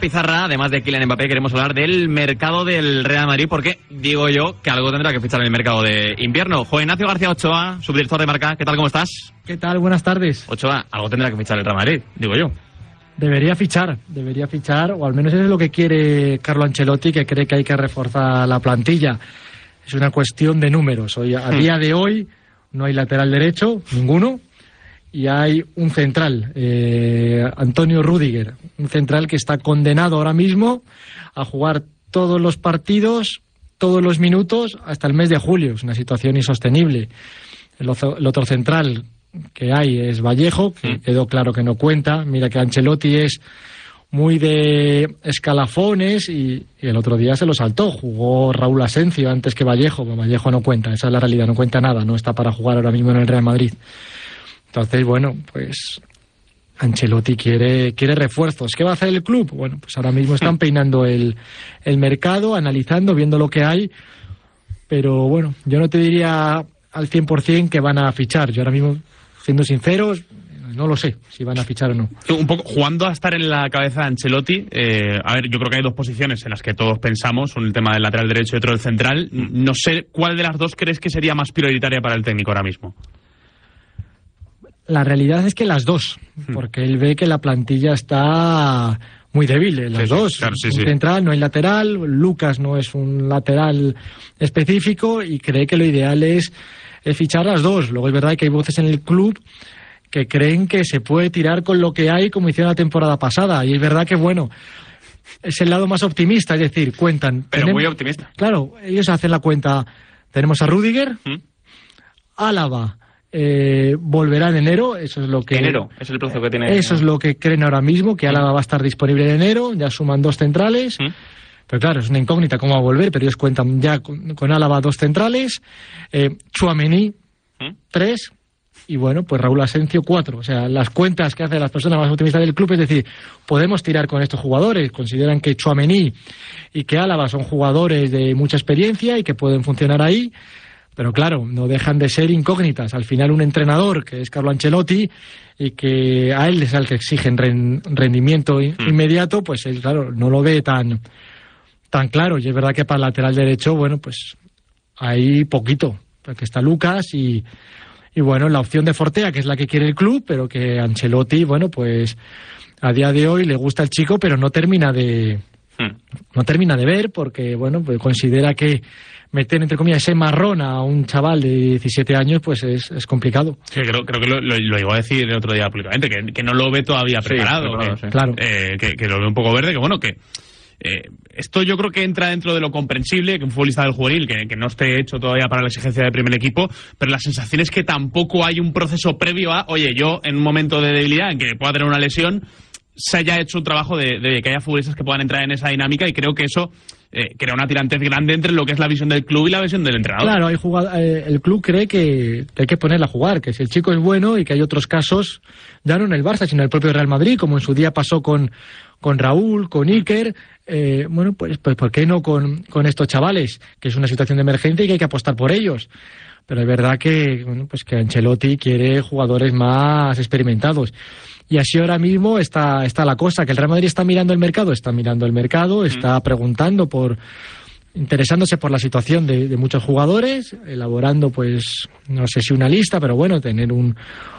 pizarra, además de Kylian Mbappé, queremos hablar del mercado del Real Madrid, porque digo yo que algo tendrá que fichar en el mercado de invierno. Juan Ignacio García Ochoa, subdirector de Marca, ¿qué tal, cómo estás? ¿Qué tal? Buenas tardes. Ochoa, algo tendrá que fichar el Real Madrid, digo yo. Debería fichar, debería fichar, o al menos eso es lo que quiere Carlo Ancelotti, que cree que hay que reforzar la plantilla. Es una cuestión de números. Hoy, a día de hoy no hay lateral derecho, ninguno, y hay un central, eh, Antonio Rüdiger, un central que está condenado ahora mismo a jugar todos los partidos, todos los minutos, hasta el mes de julio. Es una situación insostenible. El, el otro central que hay es Vallejo, que quedó claro que no cuenta. Mira que Ancelotti es muy de escalafones y, y el otro día se lo saltó. Jugó Raúl Asencio antes que Vallejo. Bueno, Vallejo no cuenta, esa es la realidad, no cuenta nada, no está para jugar ahora mismo en el Real Madrid. Entonces, bueno, pues Ancelotti quiere, quiere refuerzos. ¿Qué va a hacer el club? Bueno, pues ahora mismo están peinando el, el mercado, analizando, viendo lo que hay, pero bueno, yo no te diría al cien por cien que van a fichar. Yo ahora mismo, siendo sinceros, no lo sé si van a fichar o no. Un poco jugando a estar en la cabeza de Ancelotti, eh, a ver, yo creo que hay dos posiciones en las que todos pensamos, un el tema del lateral derecho y otro del central. No sé cuál de las dos crees que sería más prioritaria para el técnico ahora mismo. La realidad es que las dos, porque él ve que la plantilla está muy débil, las sí, dos. Sí, claro, sí, un sí. central, no hay lateral, Lucas no es un lateral específico y cree que lo ideal es, es fichar las dos. Luego es verdad que hay voces en el club que creen que se puede tirar con lo que hay como hicieron la temporada pasada, y es verdad que, bueno, es el lado más optimista, es decir, cuentan. Pero tenemos, muy optimista. Claro, ellos hacen la cuenta, tenemos a Rüdiger, ¿Mm? Álava, Eh, volverá en enero, eso es lo que enero es el plazo que tiene. Eso es lo que creen ahora mismo, que Álava va a estar disponible en enero, ya suman dos centrales, ¿Mm? Pero claro, es una incógnita cómo va a volver, pero ellos cuentan ya con, con Álava dos centrales, eh, Tchouaméni ¿Mm? tres, y bueno, pues Raúl Asencio cuatro. O sea, las cuentas que hacen las personas más optimistas del club, es decir, podemos tirar con estos jugadores, consideran que Tchouaméni y que Álava son jugadores de mucha experiencia y que pueden funcionar ahí. Pero claro, no dejan de ser incógnitas. Al final un entrenador, que es Carlo Ancelotti, y que a él es al que exigen rendimiento mm. inmediato, pues él, claro, no lo ve tan, tan claro. Y es verdad que para el lateral derecho, bueno, pues hay poquito, porque está Lucas y, y bueno, la opción de Fortea, que es la que quiere el club, pero que Ancelotti, bueno, pues a día de hoy le gusta el chico, pero no termina de, mm. no termina de ver, porque, bueno, pues considera que meter, entre comillas, ese marrón a un chaval de diecisiete años, pues es, es complicado. Sí, creo, creo que lo, lo, lo iba a decir el otro día públicamente, que, que no lo ve todavía preparado, sí, preparado que, sí. claro. eh, que, que lo ve un poco verde, que bueno, que eh, esto yo creo que entra dentro de lo comprensible, que un futbolista del juvenil, que, que no esté hecho todavía para la exigencia del primer equipo, pero la sensación es que tampoco hay un proceso previo a, oye, yo en un momento de debilidad en que pueda tener una lesión, se haya hecho un trabajo de, de que haya futbolistas que puedan entrar en esa dinámica, y creo que eso eh, crea una tirantez grande entre lo que es la visión del club y la visión del entrenador. Claro, hay jugado, eh, el club cree que, que hay que ponerla a jugar, que si el chico es bueno, y que hay otros casos, ya no en el Barça, sino en el propio Real Madrid, como en su día pasó con, con Raúl, con Iker, eh, bueno, pues, pues ¿por qué no con, con estos chavales? Que es una situación de emergencia y que hay que apostar por ellos. Pero es verdad que, bueno, pues que Ancelotti quiere jugadores más experimentados. Y así ahora mismo está, está la cosa, que el Real Madrid está mirando el mercado, está mirando el mercado, está preguntando por, interesándose por la situación de, de muchos jugadores, elaborando, pues, no sé si una lista, pero bueno, tener un,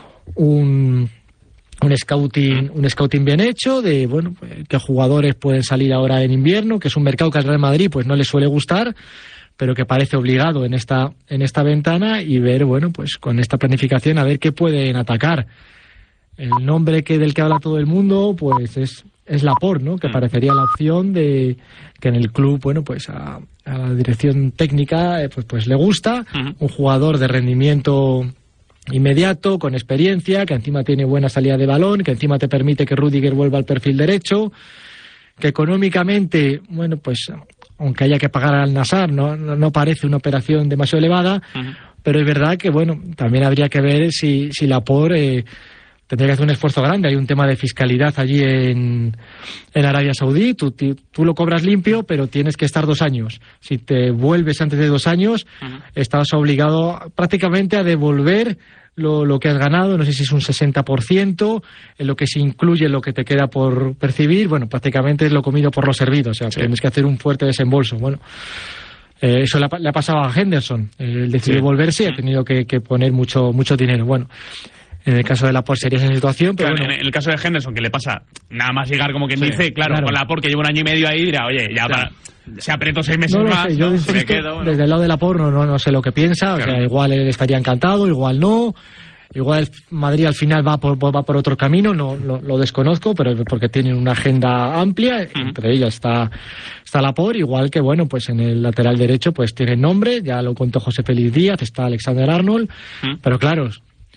un, un scouting, un scouting bien hecho de, bueno, pues, qué jugadores pueden salir ahora en invierno, que es un mercado que al Real Madrid, pues, no le suele gustar, pero que parece obligado en esta, en esta ventana, y ver, bueno, pues, con esta planificación, a ver qué pueden atacar. El nombre que del que habla todo el mundo, pues es, es Laporte, ¿no? Que parecería la opción de que en el club, bueno, pues a, a la dirección técnica, eh, pues, pues le gusta. Uh-huh. Un jugador de rendimiento inmediato, con experiencia, que encima tiene buena salida de balón, que encima te permite que Rüdiger vuelva al perfil derecho, que económicamente, bueno, pues aunque haya que pagar al Nassr, no, no, no parece una operación demasiado elevada, uh-huh. pero es verdad que, bueno, también habría que ver si, si Laporte... Eh, tendría que hacer un esfuerzo grande. Hay un tema de fiscalidad allí en, en Arabia Saudí. Tú, tú, tú lo cobras limpio, pero tienes que estar dos años. Si te vuelves antes de dos años, uh-huh. estás obligado prácticamente a devolver lo, lo que has ganado, no sé si es un sesenta por ciento, en lo que se incluye lo que te queda por percibir, bueno, prácticamente es lo comido por lo servido, o sea, sí. Tienes que hacer un fuerte desembolso, bueno. Eh, eso le ha, le ha pasado a Henderson, él decidió sí. volverse y ha tenido que, que poner mucho, mucho dinero, bueno. En el caso de Laporte sería esa situación, pero claro, bueno. En el caso de Henderson, que le pasa nada más llegar, como quien sí, dice, claro, claro, con Laporte, que lleva un año y medio ahí, dirá, oye, ya claro. para... Se aprieto seis meses no lo más, sé, yo ¿no? insisto, me quedo, bueno. Desde el lado de Laporte no, no, no sé lo que piensa, claro. O sea, igual él estaría encantado, igual no, igual Madrid al final va por, va por otro camino, no lo, lo desconozco, pero porque tienen una agenda amplia, uh-huh. entre ellas está, está Laporte, igual que bueno, pues en el lateral derecho pues tiene nombre, ya lo contó José Félix Díaz, está Alexander Arnold, uh-huh. pero claro,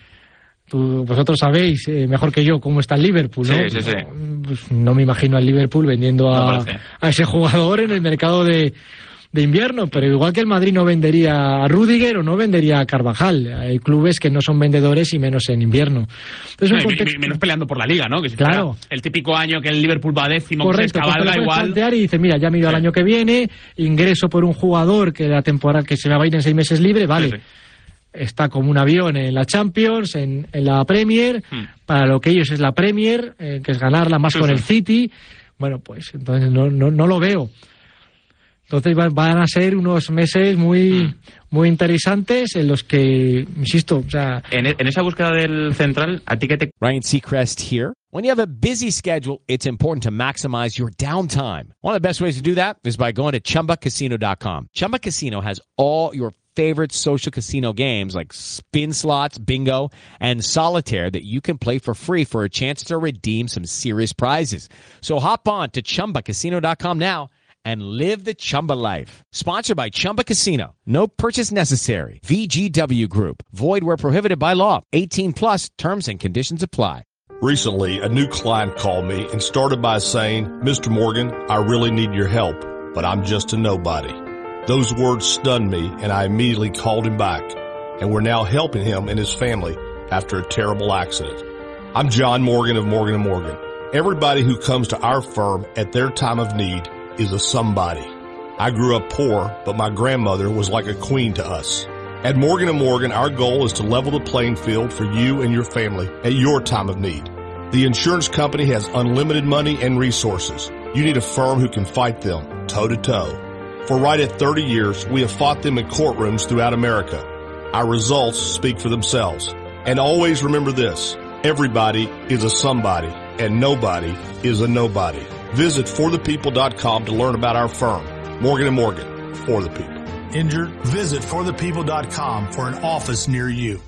tú, vosotros sabéis eh, mejor que yo cómo está el Liverpool, ¿no? Sí, sí, sí. Pues no me imagino al Liverpool vendiendo a, no a ese jugador en el mercado de, de invierno, pero igual que el Madrid no vendería a Rüdiger o no vendería a Carvajal. Hay clubes que no son vendedores y menos en invierno. Entonces, no, contexto... Menos peleando por la Liga, ¿no? Que si claro. El típico año que el Liverpool va décimo, correcto, que se escabalga pues igual. Plantear y dice, mira, ya me he ido sí. al año que viene, ingreso por un jugador que la temporada que se va a ir en seis meses libre, vale. Sí, sí. Está como un avión en la Champions, en, en la Premier, hmm. para lo que ellos es la Premier, eh, que es ganarla más sí, con sí. el City. Bueno, pues entonces no, no, no lo veo. Entonces van, van a ser unos meses muy, hmm. muy interesantes en los que, insisto, o sea... En, en esa búsqueda del central, ¿a ti qué te...? Ryan Seacrest here. When you have a busy schedule, it's important to maximize your downtime. One of the best ways to do that is by going to Chumba Casino dot com. Chumba Casino has all your favorite social casino games like spin slots, bingo, and solitaire that you can play for free for a chance to redeem some serious prizes. So hop on to Chumba Casino dot com now and live the Chumba life. Sponsored by Chumba Casino. No purchase necessary. V G W Group. Void where prohibited by law. eighteen plus terms and conditions apply. Recently, a new client called me and started by saying, Mister Morgan, I really need your help, but I'm just a nobody. Those words stunned me, and I immediately called him back, and we're now helping him and his family after a terrible accident. I'm John Morgan of Morgan and Morgan. Everybody who comes to our firm at their time of need is a somebody. I grew up poor, but my grandmother was like a queen to us. At Morgan and Morgan, our goal is to level the playing field for you and your family at your time of need. The insurance company has unlimited money and resources. You need a firm who can fight them toe-to-toe. For right at thirty years, we have fought them in courtrooms throughout America. Our results speak for themselves. And always remember this, everybody is a somebody, and nobody is a nobody. Visit for the people dot com to learn about our firm, Morgan and Morgan, for the people. Injured? Visit for the people dot com for an office near you.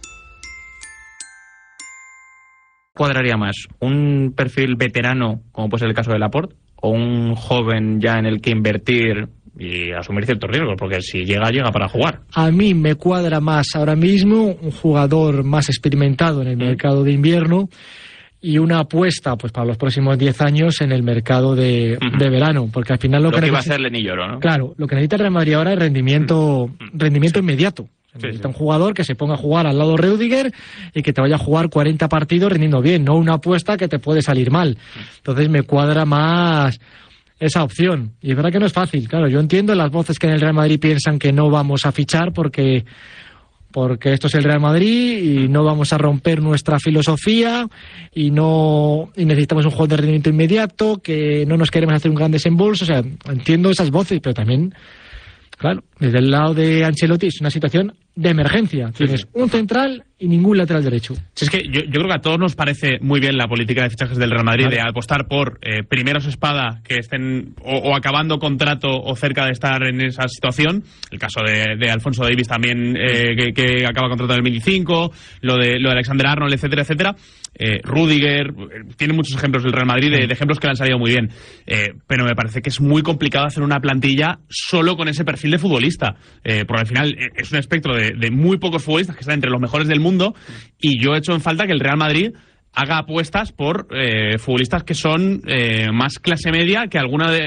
¿Cuadraría más un perfil veterano, como puede ser el caso de Laporte, o un joven ya en el que invertir y asumir ciertos riesgos? Porque si llega, llega para jugar. A mí me cuadra más ahora mismo un jugador más experimentado en el mm. mercado de invierno y una apuesta pues para los próximos diez años en el mercado de, uh-huh. de verano, porque al final lo, lo que, que neces- va a ser Lenny Lloro, ¿no? Claro, lo que necesita el Real Madrid ahora es rendimiento, uh-huh. rendimiento sí. inmediato. Sí, necesita sí. un jugador que se ponga a jugar al lado de Rüdiger y que te vaya a jugar cuarenta partidos rindiendo bien, no una apuesta que te puede salir mal. Entonces me cuadra más esa opción. Y es verdad que no es fácil, claro, yo entiendo las voces que en el Real Madrid piensan que no vamos a fichar porque porque esto es el Real Madrid y no vamos a romper nuestra filosofía y no y necesitamos un juego de rendimiento inmediato, que no nos queremos hacer un gran desembolso. O sea, entiendo esas voces, pero también, claro, desde el lado de Ancelotti es una situación de emergencia. Sí, Tienes sí. un central y ningún lateral derecho. Sí, es que yo, yo creo que a todos nos parece muy bien la política de fichajes del Real Madrid, vale. de apostar por eh, primeros espada que estén o, o acabando contrato o cerca de estar en esa situación. El caso de, de Alfonso Davies también, eh, que, que acaba contrato en el veinticinco, lo de, lo de Alexander Arnold, etcétera, etcétera. Eh, Rüdiger, eh, tiene muchos ejemplos del Real Madrid, de, de ejemplos que le han salido muy bien. Eh, pero me parece que es muy complicado hacer una plantilla solo con ese perfil de futbolista. Eh, porque al final eh, es un espectro de, de muy pocos futbolistas que están entre los mejores del mundo, y yo he hecho en falta que el Real Madrid haga apuestas por eh, futbolistas que son eh, más clase media que alguna de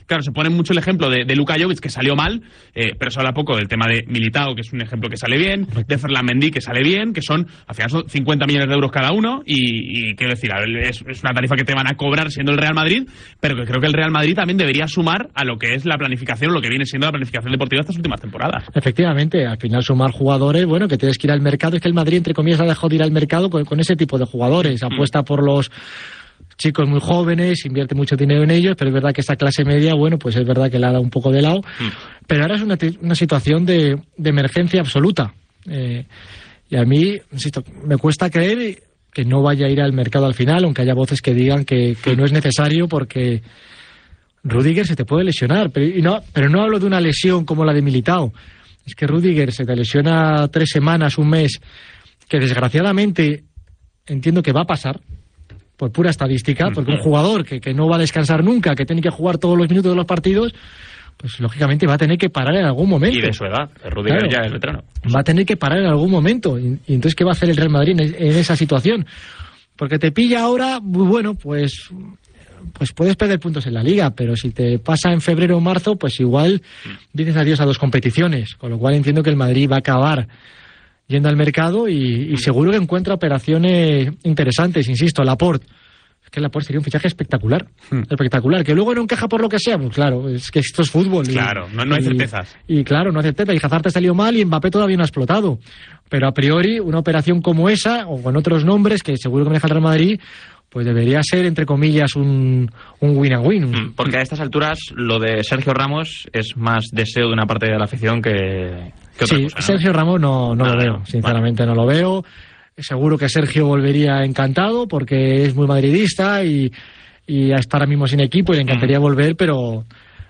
claro, se pone mucho el ejemplo de, de Luka Jovic, que salió mal, eh, pero se habla poco del tema de Militao, que es un ejemplo que sale bien, de Ferland Mendy, que sale bien, que son, al final son cincuenta millones de euros cada uno, y, y quiero decir, a ver, es, es una tarifa que te van a cobrar siendo el Real Madrid, pero que creo que el Real Madrid también debería sumar a lo que es la planificación, lo que viene siendo la planificación deportiva estas últimas temporadas. Efectivamente, al final sumar jugadores, bueno, que tienes que ir al mercado, es que el Madrid, entre comillas, ha dejado de ir al mercado con, con ese tipo de jugadores, apuesta mm. por los chicos muy jóvenes, invierte mucho dinero en ellos, pero es verdad que esta clase media, bueno, pues es verdad que le ha dado un poco de lado, mm. pero ahora es una, una situación de, de emergencia absoluta, eh, y a mí, insisto, me cuesta creer que no vaya a ir al mercado al final, aunque haya voces que digan que, que no es necesario porque Rüdiger se te puede lesionar, pero, y no, pero no hablo de una lesión como la de Militao, es que Rüdiger se te lesiona tres semanas, un mes, que desgraciadamente entiendo que va a pasar, por pura estadística, porque un jugador que, que no va a descansar nunca, que tiene que jugar todos los minutos de los partidos, pues lógicamente va a tener que parar en algún momento. Y de su edad, Rüdiger claro, ya es veterano. Va a tener que parar en algún momento. Y, y entonces, ¿qué va a hacer el Real Madrid en, en esa situación? Porque te pilla ahora, bueno, pues pues puedes perder puntos en la Liga, pero si te pasa en febrero o marzo, pues igual dices adiós a dos competiciones, con lo cual entiendo que el Madrid va a acabar yendo al mercado y, y seguro que encuentra operaciones interesantes, insisto, Laporte. Es que Laporte sería un fichaje espectacular, hmm. espectacular. Que luego no encaja por lo que sea, pues claro, es que esto es fútbol. Claro, y, no, no hay certezas. Y, y claro, no hay certezas. Y Hazard te salió mal y Mbappé todavía no ha explotado. Pero a priori, una operación como esa, o con otros nombres, que seguro que maneja el Real Madrid, pues debería ser, entre comillas, un, un win and win. Porque a estas alturas, lo de Sergio Ramos es más deseo de una parte de la afición que... Sí, cosa, ¿no? Sergio Ramos no, no vale, lo veo, sinceramente vale. no lo veo. Seguro que Sergio volvería encantado porque es muy madridista y, y está ahora mismo sin equipo y le encantaría mm. volver, pero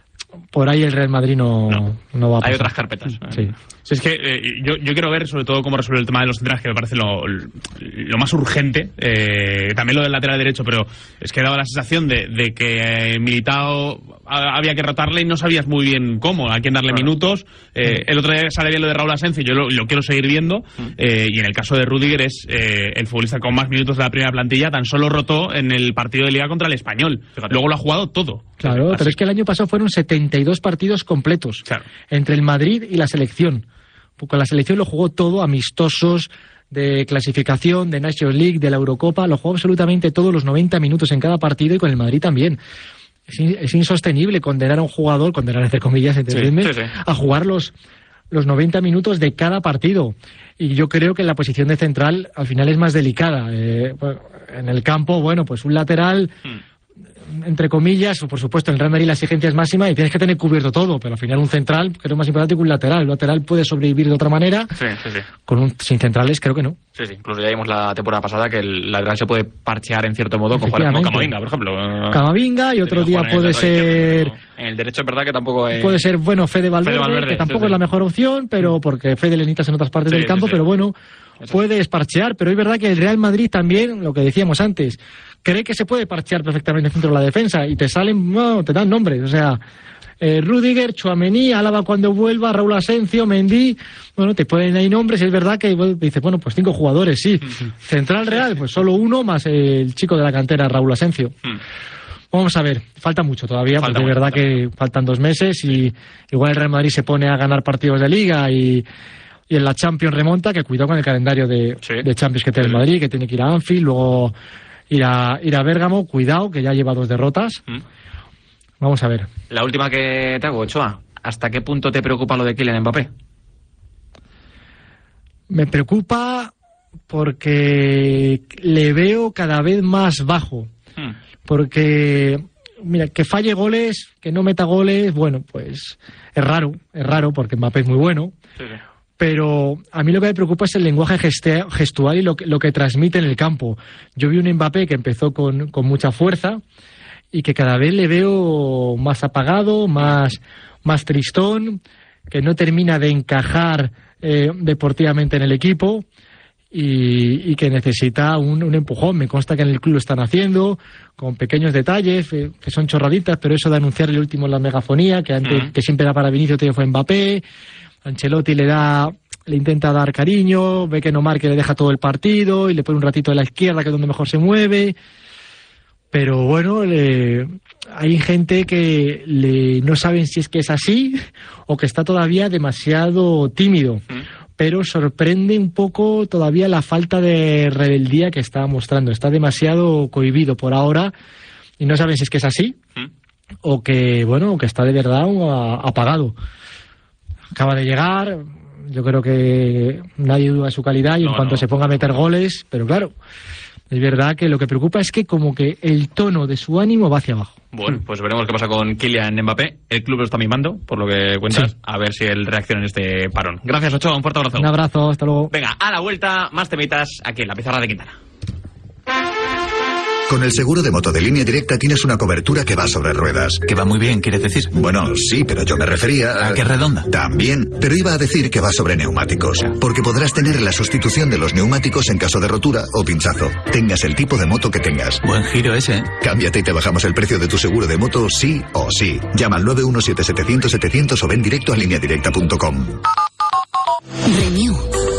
por ahí el Real Madrid no, no. no va a pasar. Hay otras carpetas. Sí. Sí, es que eh, yo, yo quiero ver sobre todo cómo resuelve el tema de los centrales, que me parece lo, lo más urgente, eh, también lo del lateral derecho, pero es que daba la sensación de, de que eh, Militao había que rotarle y no sabías muy bien cómo, a quién darle claro. minutos. Eh, el otro día sale bien lo de Raúl Asencio, yo lo, lo quiero seguir viendo, eh, y en el caso de Rüdiger es eh, el futbolista con más minutos de la primera plantilla, tan solo rotó en el partido de Liga contra el Español. Fíjate. Luego lo ha jugado todo. Claro, Así. pero es que el año pasado fueron setenta y dos partidos completos, claro. entre el Madrid y la selección. Con la selección lo jugó todo, amistosos, de clasificación, de Nations League, de la Eurocopa, lo jugó absolutamente todos los noventa minutos en cada partido, y con el Madrid también. Es, in, es insostenible condenar a un jugador, condenar entre comillas, ¿entendedme? Sí, sí, sí. a jugar los, los noventa minutos de cada partido. Y yo creo que la posición de central al final es más delicada. Eh, en el campo, bueno, pues un lateral... Hmm. entre comillas, por supuesto en el Real Madrid la exigencia es máxima y tienes que tener cubierto todo, pero al final un central creo más importante que un lateral. Un lateral puede sobrevivir de otra manera, sí, sí, sí. con un, sin centrales creo que no. Sí, sí, incluso ya vimos la temporada pasada que el lateral se puede parchear en cierto modo con jugadores como Camavinga, por ejemplo. Camavinga, y otro día puede ser... Izquierdo, en el derecho es verdad que tampoco es... Puede ser, bueno, Fede Valverde, Fede Valverde que tampoco sí, sí. es la mejor opción, pero porque Fede le necesitas en otras partes sí, del campo, sí, sí. pero bueno... puedes parchear, pero es verdad que el Real Madrid también, lo que decíamos antes, cree que se puede parchear perfectamente dentro de la defensa y te salen, no, te dan nombres, o sea, eh, Rüdiger, Tchouaméni, Álava cuando vuelva, Raúl Asencio, Mendy, bueno, te ponen ahí nombres y es verdad que bueno, dices, bueno, pues cinco jugadores, sí. Central Real, pues solo uno más el chico de la cantera, Raúl Asencio. Vamos a ver, falta mucho todavía, falta porque es verdad que faltan dos meses y igual el Real Madrid se pone a ganar partidos de Liga y... y en la Champions remonta, que cuidado con el calendario de, sí. de Champions que tiene el Madrid, que tiene que ir a Anfield, luego ir a, ir a Bérgamo, cuidado, que ya lleva dos derrotas. Mm. Vamos a ver. La última que te hago, Ochoa, ¿hasta qué punto te preocupa lo de Kylian Mbappé? Me preocupa porque le veo cada vez más bajo. Mm. Porque, mira, que falle goles, que no meta goles, bueno, pues es raro, es raro, porque Mbappé es muy bueno. Sí, sí. Pero a mí lo que me preocupa es el lenguaje gestual y lo que, lo que transmite en el campo. Yo vi un Mbappé que empezó con, con mucha fuerza y que cada vez le veo más apagado, más, más tristón, que no termina de encajar eh, deportivamente en el equipo y, y que necesita un, un empujón. Me consta que en el club lo están haciendo, con pequeños detalles, eh, que son chorraditas, pero eso de anunciar el último en la megafonía, que antes uh-huh. que siempre era para Vinicius, tío, fue Mbappé. Ancelotti le da, le intenta dar cariño, ve que no marque, le deja todo el partido y le pone un ratito a la izquierda, que es donde mejor se mueve. pero bueno, le, hay gente que le, no saben si es que es así o que está todavía demasiado tímido. Mm. Pero sorprende un poco todavía la falta de rebeldía que está mostrando. Está demasiado cohibido por ahora y no saben si es que es así ¿Mm? o que, bueno, que está de verdad apagado. Acaba de llegar, yo creo que nadie duda de su calidad y no, en cuanto no. se ponga a meter goles, pero claro, es verdad que lo que preocupa es que como que el tono de su ánimo va hacia abajo. Bueno, pues veremos qué pasa con Kylian Mbappé. El club lo está mimando, por lo que cuentas. Sí. A ver si él reacciona en este parón. Gracias, Ochoa. Un fuerte abrazo. Un abrazo, hasta luego. Venga, a la vuelta, más temitas aquí en la pizarra de Quintana. Con el seguro de moto de Línea Directa tienes una cobertura que va sobre ruedas. Que va muy bien, ¿quieres decir? Bueno, sí, pero yo me refería... ¿A qué redonda? También, pero iba a decir que va sobre neumáticos. Porque podrás tener la sustitución de los neumáticos en caso de rotura o pinchazo. Tengas el tipo de moto que tengas. Buen giro ese, ¿eh? Cámbiate y te bajamos el precio de tu seguro de moto sí o sí. Llama al nueve uno siete setecientos setecientos o ven directo a línea directa punto com. Renew.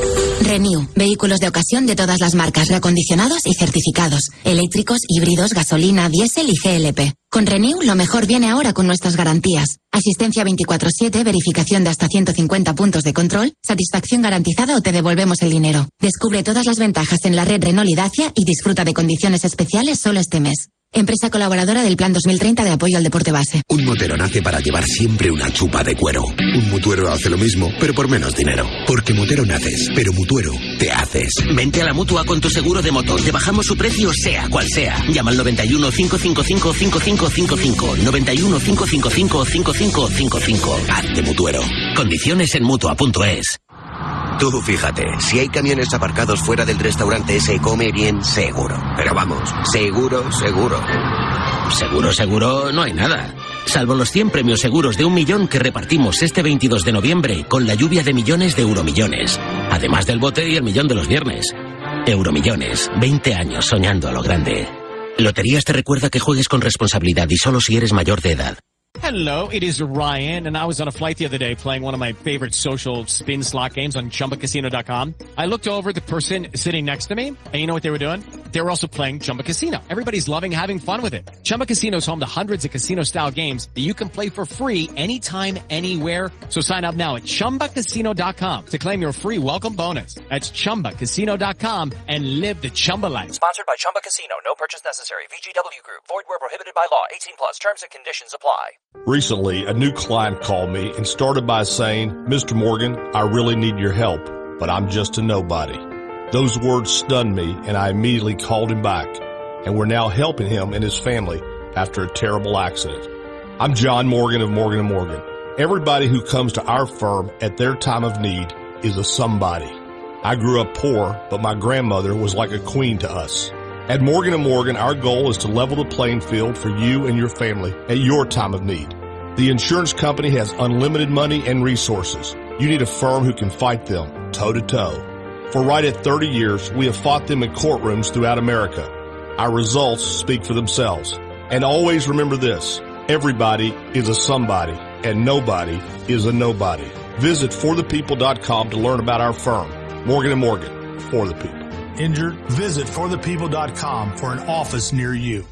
Renew, vehículos de ocasión de todas las marcas, reacondicionados y certificados, eléctricos, híbridos, gasolina, diésel y G L P. Con Renew lo mejor viene ahora con nuestras garantías. Asistencia veinticuatro siete, verificación de hasta ciento cincuenta puntos de control, satisfacción garantizada o te devolvemos el dinero. Descubre todas las ventajas en la red Renault y Dacia y disfruta de condiciones especiales solo este mes. Empresa colaboradora del Plan dos mil treinta de apoyo al deporte base. Un motero nace para llevar siempre una chupa de cuero. Un mutuero hace lo mismo, pero por menos dinero. Porque motero naces, pero mutuero te haces. Vente a la Mutua con tu seguro de moto. Te bajamos su precio sea cual sea. Llama al noventa y uno, cinco cinco cinco, cinco cinco cinco cinco. noventa y uno, cinco cinco cinco, cinco cinco cinco cinco. Hazte mutuero. Condiciones en mutua punto es. Tú fíjate, si hay camiones aparcados fuera del restaurante se come bien seguro. Pero vamos, seguro, seguro. Seguro, seguro, no hay nada. Salvo los cien premios seguros de un millón que repartimos este veintidós de noviembre con la lluvia de millones de Euromillones. Además del bote y el millón de los viernes. Euromillones, veinte años soñando a lo grande. Loterías te recuerda que juegues con responsabilidad y solo si eres mayor de edad. Hello, it is Ryan, and I was on a flight the other day playing one of my favorite social spin slot games on Chumba Casino dot com. I looked over at the person sitting next to me, and you know what they were doing? They were also playing Chumba Casino. Everybody's loving having fun with it. Chumba Casino is home to hundreds of casino-style games that you can play for free anytime, anywhere. So sign up now at Chumba Casino dot com to claim your free welcome bonus. That's Chumba Casino dot com and live the Chumba life. Sponsored by Chumba Casino. No purchase necessary. V G W Group. Void where prohibited by law. eighteen plus. Terms and conditions apply. Recently, a new client called me and started by saying, Mister Morgan, I really need your help, but I'm just a nobody. Those words stunned me, and I immediately called him back, and we're now helping him and his family after a terrible accident. I'm John Morgan of Morgan and Morgan. Everybody who comes to our firm at their time of need is a somebody. I grew up poor, but my grandmother was like a queen to us. At Morgan and Morgan, our goal is to level the playing field for you and your family at your time of need. The insurance company has unlimited money and resources. You need a firm who can fight them toe-to-toe. For right at thirty years, we have fought them in courtrooms throughout America. Our results speak for themselves. And always remember this, everybody is a somebody, and nobody is a nobody. Visit for the people dot com to learn about our firm. Morgan and Morgan, for the people. Injured? Visit for the people dot com for an office near you.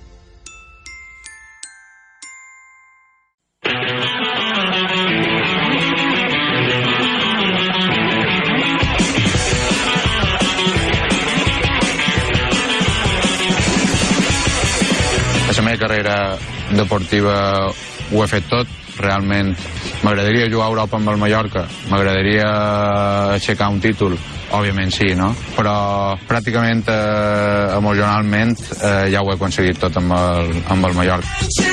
La meva carrera deportiva ho he fet tot, realment m'agradaria jugar a Europa amb el Mallorca, m'agradaria aixecar un títol, òbviament sí, no? Però pràcticament eh, emocionalment eh, ja ho he aconseguit tot amb el, amb el Mallorca.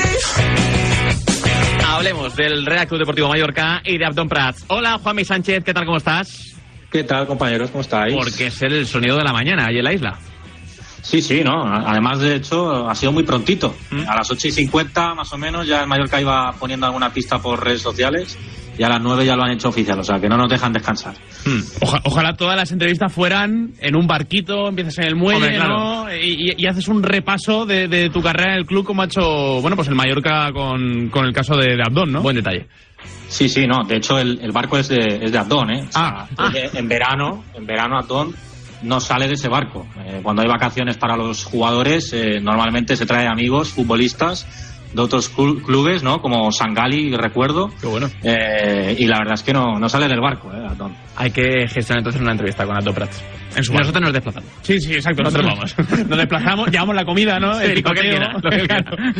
Hablemos del Real Club Deportivo Mallorca y de Abdón Prats. Hola, Juanmi Sánchez, ¿qué tal, cómo estás? ¿Qué tal, compañeros? ¿Cómo estáis? Porque es el sonido de la mañana ahí en la isla. Sí, sí, ¿no? Además, de hecho, ha sido muy prontito. ¿Mm? A las ocho y cincuenta, más o menos, ya el Mallorca iba poniendo alguna pista por redes sociales y a las nueve ya lo han hecho oficial, o sea, que no nos dejan descansar. Hmm. Oja, ojalá todas las entrevistas fueran en un barquito, empiezas en el muelle, Hombre, claro. ¿no? Y, y, y haces un repaso de, de tu carrera en el club como ha hecho, bueno, pues el Mallorca con, con el caso de, de Abdón, ¿no? Buen detalle. Sí, sí, no, de hecho el, el barco es de, es de Abdón, ¿eh? O sea, ah, ah. En verano, en verano Abdón no sale de ese barco. Eh, cuando hay vacaciones para los jugadores, eh, normalmente se trae amigos, futbolistas de otros cl- clubes, ¿no? Como Sangali, recuerdo. Qué bueno. Eh, y la verdad es que no, no sale del barco, ¿eh? Adon. Hay que gestionar entonces una entrevista con Aldo Prats. En su Nosotros nos desplazamos. Sí, sí, exacto. Nosotros vamos. Nos desplazamos, llevamos la comida, ¿no? Sí, El lo que picoteo. quiera, lo que quiera.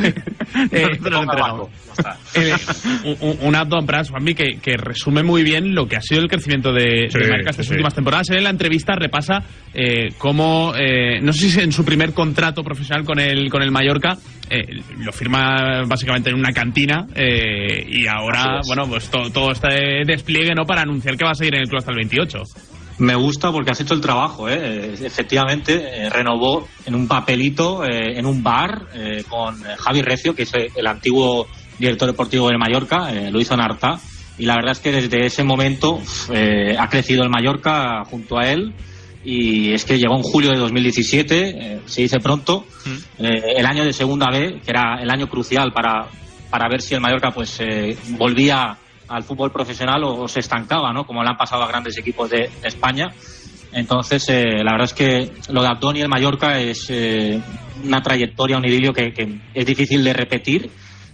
Eh, Nosotros nos entregamos. eh, un, un Adon Prats, Juanmi, que, que resume muy bien lo que ha sido el crecimiento de, Sí, de Marca estas sí, últimas sí. temporadas. Él en la entrevista repasa eh, cómo, eh, no sé si en su primer contrato profesional con el, con el Mallorca, eh, lo firma básicamente en una cantina eh, y ahora, bueno, pues to, todo este despliegue, ¿no? Para anunciar que va a seguir en el club hasta el veintiocho. Me gusta porque has hecho el trabajo, ¿eh? Efectivamente, eh, renovó en un papelito, eh, en un bar, eh, con Javi Recio, que es el antiguo director deportivo de Mallorca, eh, lo hizo en Arta, y la verdad es que desde ese momento eh, ha crecido el Mallorca junto a él, y es que llegó en julio de dos mil diecisiete, eh, se dice pronto, eh, el año de Segunda B, que era el año crucial para, para ver si el Mallorca pues eh, volvía al fútbol profesional o, o se estancaba, ¿no? Como le han pasado a grandes equipos de, de España. Entonces, eh, la verdad es que lo de Abdón y el Mallorca es eh, una trayectoria, un idilio que, que es difícil de repetir.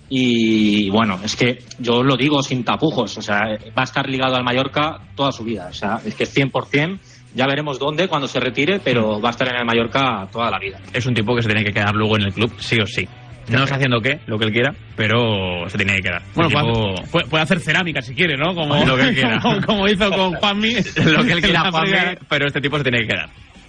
Y bueno, es que yo lo digo sin tapujos, o sea, va a estar ligado al Mallorca toda su vida. O sea, es que cien por ciento, ya veremos dónde, cuando se retire, pero va a estar en el Mallorca toda la vida. Es un tipo que se tiene que quedar luego en el club, sí o sí. No está haciendo qué, lo que él quiera, pero se tiene que quedar. Bueno, El puede, tipo- hacer, puede, puede hacer cerámica si quiere, ¿no? Como Lo que él quiera. Como, como hizo con Juanmi. lo que él quiera, En la Juanmi, fregada. pero este tipo se tiene que quedar.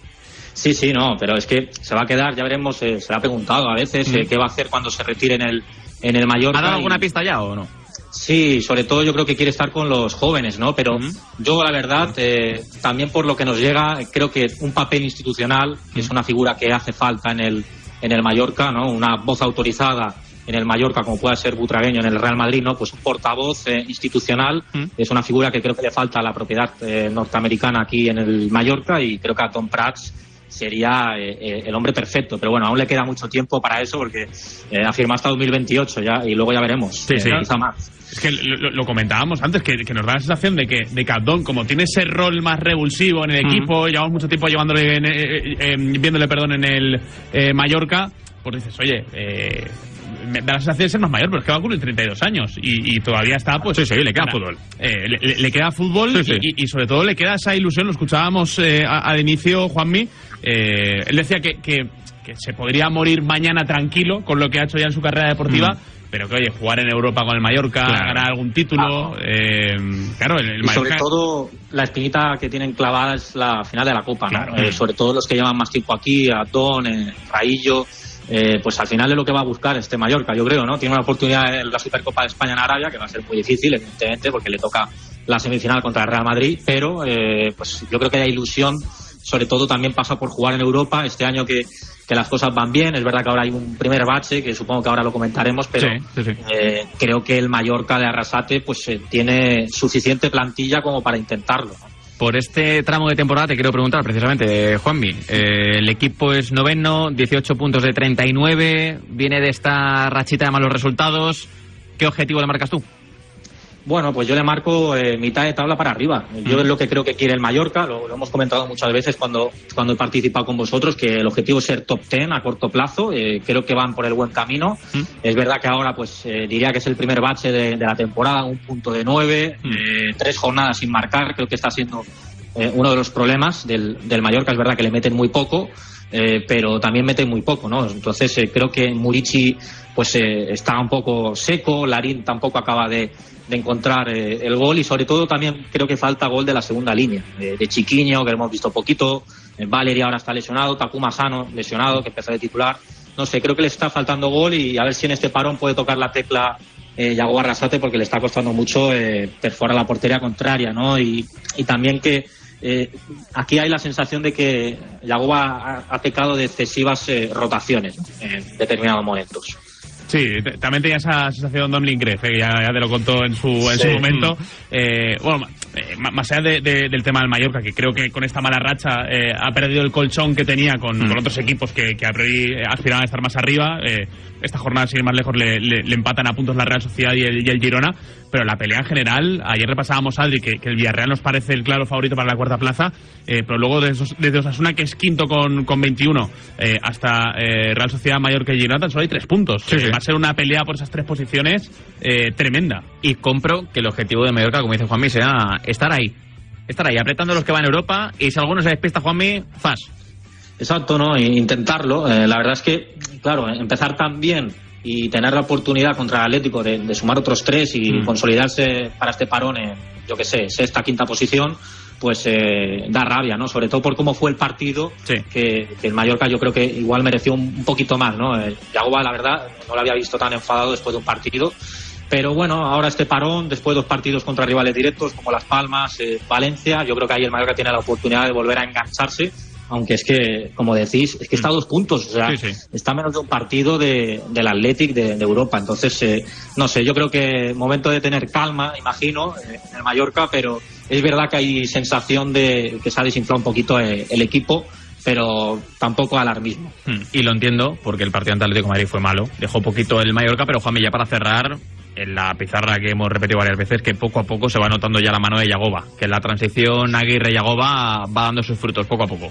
Sí, sí, no, pero es que se va a quedar, ya veremos, eh, se le ha preguntado a veces eh, qué va a hacer cuando se retire en el, en el Mallorca. ¿Ha dado y- alguna pista ya o no? Sí, sobre todo yo creo que quiere estar con los jóvenes, ¿no? Pero yo, la verdad, eh, también por lo que nos llega, creo que un papel institucional, que es una figura que hace falta en el, en el Mallorca, ¿no? Una voz autorizada en el Mallorca, como pueda ser Butragueño en el Real Madrid, ¿no? Pues un portavoz eh, institucional, es una figura que creo que le falta a la propiedad eh, norteamericana aquí en el Mallorca, y creo que a Tom Prats sería eh, eh, el hombre perfecto. Pero bueno, aún le queda mucho tiempo para eso, porque eh, ha firmado hasta dos mil veintiocho ya, y luego ya veremos. Sí, eh, sí. quizá más. Es que lo, lo comentábamos antes, que, que nos da la sensación de que, de que Abdón, como tiene ese rol más revulsivo en el equipo, llevamos mucho tiempo llevándole en, eh, eh, viéndole perdón, en el eh, Mallorca, pues dices, oye, eh, me da la sensación de ser más mayor, pero es que va a cumplir treinta y dos años y, y todavía está, pues... Sí, sí, le queda para- fútbol. eh, le, le- le queda fútbol Sí, sí. Y, y sobre todo le queda esa ilusión, lo escuchábamos eh, a- al inicio, Juanmi, eh, él decía que, que, que se podría morir mañana tranquilo con lo que ha hecho ya en su carrera deportiva, pero que, oye, jugar en Europa con el Mallorca, Claro. ganar algún título, eh, claro, el, el Y sobre Mallorca... todo, la espinita que tienen clavada es la final de la Copa, ¿no? Claro. Eh, sobre todo los que llevan más tiempo aquí, Adón, eh, Raillo, eh, pues al final es lo que va a buscar este Mallorca, yo creo, ¿no? Tiene una oportunidad en la Supercopa de España en Arabia, que va a ser muy difícil, evidentemente, porque le toca la semifinal contra el Real Madrid, pero eh, pues yo creo que la ilusión, sobre todo, también pasa por jugar en Europa. Este año que, que las cosas van bien, es verdad que ahora hay un primer bache, que supongo que ahora lo comentaremos, pero Sí, sí, sí. eh, creo que el Mallorca de Arrasate pues eh, tiene suficiente plantilla como para intentarlo, ¿no? Por este tramo de temporada te quiero preguntar precisamente, Juanmi. Eh, el equipo es noveno, dieciocho puntos de treinta y nueve, viene de esta rachita de malos resultados. ¿Qué objetivo le marcas tú? Bueno, pues yo le marco eh, mitad de tabla para arriba. Yo es lo que creo que quiere el Mallorca, lo, lo hemos comentado muchas veces cuando, cuando he participado con vosotros, que el objetivo es ser top ten a corto plazo. Eh, creo que van por el buen camino. Es verdad que ahora pues eh, diría que es el primer bache de, de la temporada, un punto de nueve, eh, tres jornadas sin marcar, creo que está siendo eh, uno de los problemas del, del Mallorca. Es verdad que le meten muy poco, eh, pero también meten muy poco, ¿no? Entonces eh, creo que Murici pues eh, está un poco seco, Larín tampoco acaba de, de encontrar eh, el gol, y sobre todo también creo que falta gol de la segunda línea, eh, de Chiquiño, que lo hemos visto poquito, eh, Valeri ahora está lesionado, Takuma Sano lesionado, que empezó de titular. No sé, creo que le está faltando gol, y a ver si en este parón puede tocar la tecla eh, Yago Arrasate, porque le está costando mucho eh, perforar la portería contraria, ¿no? Y, y también que eh, aquí hay la sensación de que Yago ha, ha pecado de excesivas eh, rotaciones, ¿no? En determinados momentos. Sí, también tenía esa sensación Domlin Gref, eh, que ya, ya te lo contó en su, en Sí. su momento. Eh, bueno, eh, más allá de, de, del tema del Mallorca, que creo que con esta mala racha eh, ha perdido el colchón que tenía con, mm. con otros equipos que, que a priori aspiraban a estar más arriba, eh, esta jornada, sin ir más lejos, le, le, le empatan a puntos la Real Sociedad y el, y el Girona, pero la pelea en general, ayer repasábamos, Adri, que, que el Villarreal nos parece el claro favorito para la cuarta plaza, eh, pero luego desde, desde Osasuna, que es quinto con, con veintiuno, eh, hasta eh, Real Sociedad, Mallorca y Girona, tan solo hay tres puntos. Sí, sí. Va a ser una pelea por esas tres posiciones eh, tremenda. Y compro que el objetivo de Mallorca, como dice Juanmi, sea estar ahí, estar ahí, apretando a los que van a Europa, y si alguno se despista, Juanmi, fas. Exacto, ¿no? Intentarlo. Eh, la verdad es que, claro, empezar tan bien y tener la oportunidad contra el Atlético de, de sumar otros tres y mm. consolidarse para este parón en, yo qué sé, sexta, quinta posición, pues eh, da rabia, ¿no? Sobre todo por cómo fue el partido, sí. que, que el Mallorca yo creo que igual mereció un, un poquito más, ¿no? El Yagoba, la verdad, no lo había visto tan enfadado después de un partido. Pero bueno, ahora este parón, después de dos partidos contra rivales directos como Las Palmas, eh, Valencia, yo creo que ahí el Mallorca tiene la oportunidad de volver a engancharse, aunque es que, como decís, es que está a dos puntos, o sea, sí, sí. está a menos de un partido de, del Athletic de, de Europa. Entonces, eh, no sé, yo creo que momento de tener calma, imagino, eh, en el Mallorca, pero es verdad que hay sensación de que se ha desinflado un poquito eh, el equipo, pero tampoco alarmismo. Y lo entiendo, porque el partido ante Atlético de Madrid fue malo, dejó poquito el Mallorca, pero Juanmi, ya para cerrar, en la pizarra que hemos repetido varias veces, que poco a poco se va notando ya la mano de Yagoba, que la transición Aguirre-Yagoba va dando sus frutos poco a poco.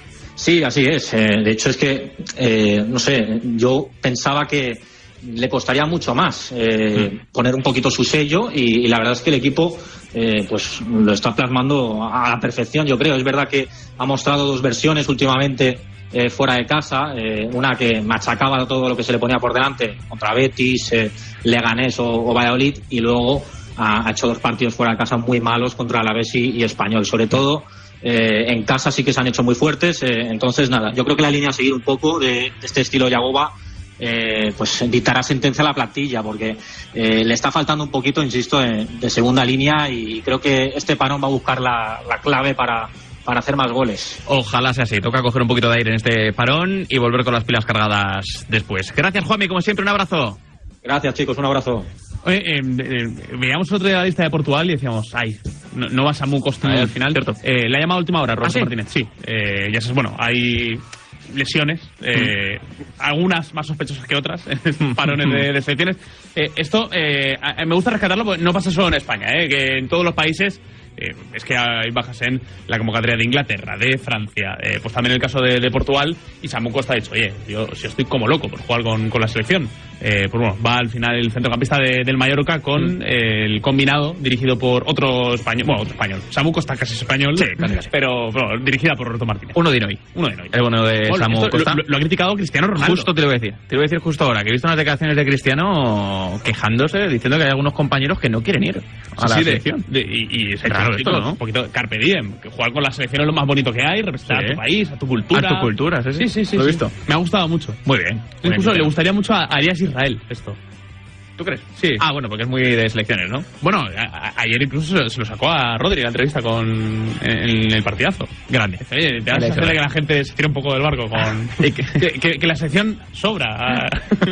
Sí, así es. Eh, de hecho, es que, eh, no sé, yo pensaba que le costaría mucho más eh, mm. poner un poquito su sello y, y la verdad es que el equipo eh, pues lo está plasmando a la perfección, yo creo. Es verdad que ha mostrado dos versiones últimamente eh, fuera de casa, eh, una que machacaba todo lo que se le ponía por delante contra Betis, eh, Leganés o, o Valladolid, y luego ha, ha hecho dos partidos fuera de casa muy malos contra Alavés y, y Español, sobre todo. Eh, en casa sí que se han hecho muy fuertes, eh, entonces nada, yo creo que la línea a seguir un poco de, de este estilo Yagoba eh, pues dictará sentencia a la plantilla, porque eh, le está faltando un poquito, insisto, de, de segunda línea, y creo que este parón va a buscar la, la clave para, para hacer más goles. Ojalá sea así, toca coger un poquito de aire en este parón y volver con las pilas cargadas después. Gracias, Juanmi, como siempre, un abrazo. Gracias, chicos, un abrazo. Oye, eh, eh, veíamos otro día la lista de Portugal y decíamos, ay, no, no va Samu Costa mm, al final. Cierto. Eh, le ha llamado a última hora Roberto ¿Ah, sí? Martínez. Sí, eh, ya sabes, bueno, hay lesiones, eh, mm. algunas más sospechosas que otras, parones de, de selecciones. Eh, esto eh, me gusta rescatarlo porque no pasa solo en España, eh, que en todos los países eh, es que hay bajas en la convocatoria de Inglaterra, de Francia, eh, pues también el caso de, de Portugal, y Samu Costa ha dicho, oye, yo si estoy como loco por jugar con, con la selección. Eh, pues bueno, va al final el centrocampista de, del Mallorca con mm. eh, el combinado dirigido por otro español, bueno, otro español. Samu Costa casi es español, sí, casi, casi. Pero bueno, dirigida por Roberto Martínez. Uno de Noy. Uno de Noy. El bueno de bueno, Samu Costa. Lo, lo ha criticado Cristiano Ronaldo. Justo te lo voy a decir. Te lo voy a decir justo ahora, que he visto unas declaraciones de Cristiano quejándose, diciendo que hay algunos compañeros que no quieren ir a sí, la sí, selección. De, de, y, y es raro esto, ¿no? Un poquito carpe diem, que jugar con la selección es lo más bonito que hay, representar sí. a tu país, a tu cultura. A tu cultura, sí, sí. Sí, sí, sí, lo he sí. visto. Me ha gustado mucho. Muy bien. Incluso bien, le gustaría mucho a Arias Israel esto. ¿Tú crees? Sí. Ah, bueno, porque es muy de selecciones, ¿no? Bueno, a, a, ayer incluso se lo sacó a Rodri la entrevista con en, en el partidazo. Grande. Oye, te da la sensación de que la gente se tira un poco del barco con... que, que, que, que la sección sobra a,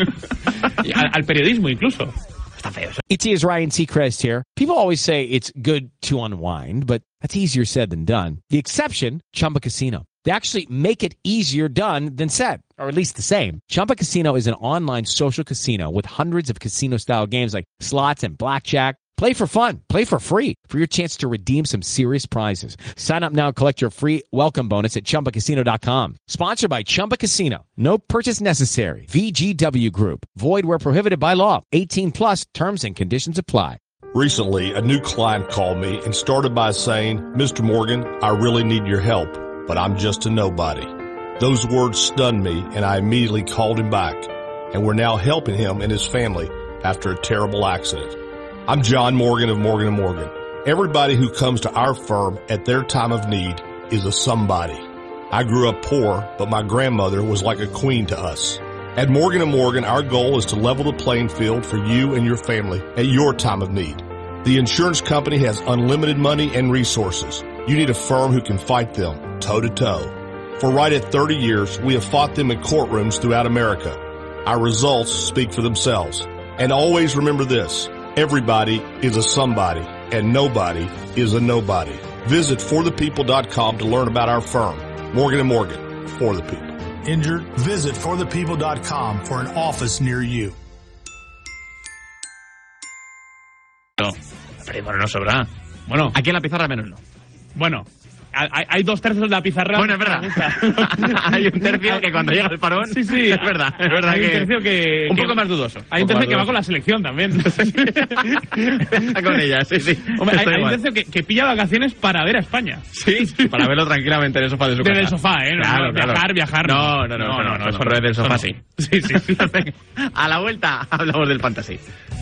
a, al periodismo incluso. Está feo. E T is Ryan Seacrest here. People always say it's good to unwind, but that's easier said than done. The exception, Chumba Casino. They actually make it easier done than said, or at least the same. Chumba Casino is an online social casino with hundreds of casino-style games like slots and blackjack. Play for fun. Play for free for your chance to redeem some serious prizes. Sign up now and collect your free welcome bonus at Chumba Casino dot com. Sponsored by Chumba Casino. No purchase necessary. V G W Group. Void where prohibited by law. eighteen plus terms and conditions apply. Recently, a new client called me and started by saying, Mister Morgan, I really need your help, but I'm just a nobody. Those words stunned me, and I immediately called him back, and we're now helping him and his family after a terrible accident. I'm John Morgan of Morgan and Morgan. Everybody who comes to our firm at their time of need is a somebody. I grew up poor, but my grandmother was like a queen to us. At Morgan and Morgan, our goal is to level the playing field for you and your family at your time of need. The insurance company has unlimited money and resources. You need a firm who can fight them toe-to-toe. For right at thirty years, we have fought them in courtrooms throughout America. Our results speak for themselves. And always remember this, everybody is a somebody. and nobody is a nobody. Visit for the people dot com to learn about our firm, Morgan and Morgan, for the people. Injured? Visit for the people dot com for an office near you. No, pero bueno, no sobra. Bueno, aquí en la pizarra menos no. Bueno, hay, hay dos tercios de la pizarra. Bueno, es verdad. Hay un tercio que cuando llega el parón. Sí, sí. Es verdad, es verdad. Hay que un tercio que. Un que, poco más dudoso. Hay un tercio que va con la selección también. Está con ella, sí, sí. Hombre, hay, Estoy hay un igual. tercio que, que pilla vacaciones para ver a España. Sí, para verlo tranquilamente en el sofá de su casa. Desde el sofá, ¿eh? No, Claro, no, claro. Viajar, viajar. No, no, no, no, no, no, eso no, desde el sofá sí. Sí, sí. A la vuelta hablamos del fantasy.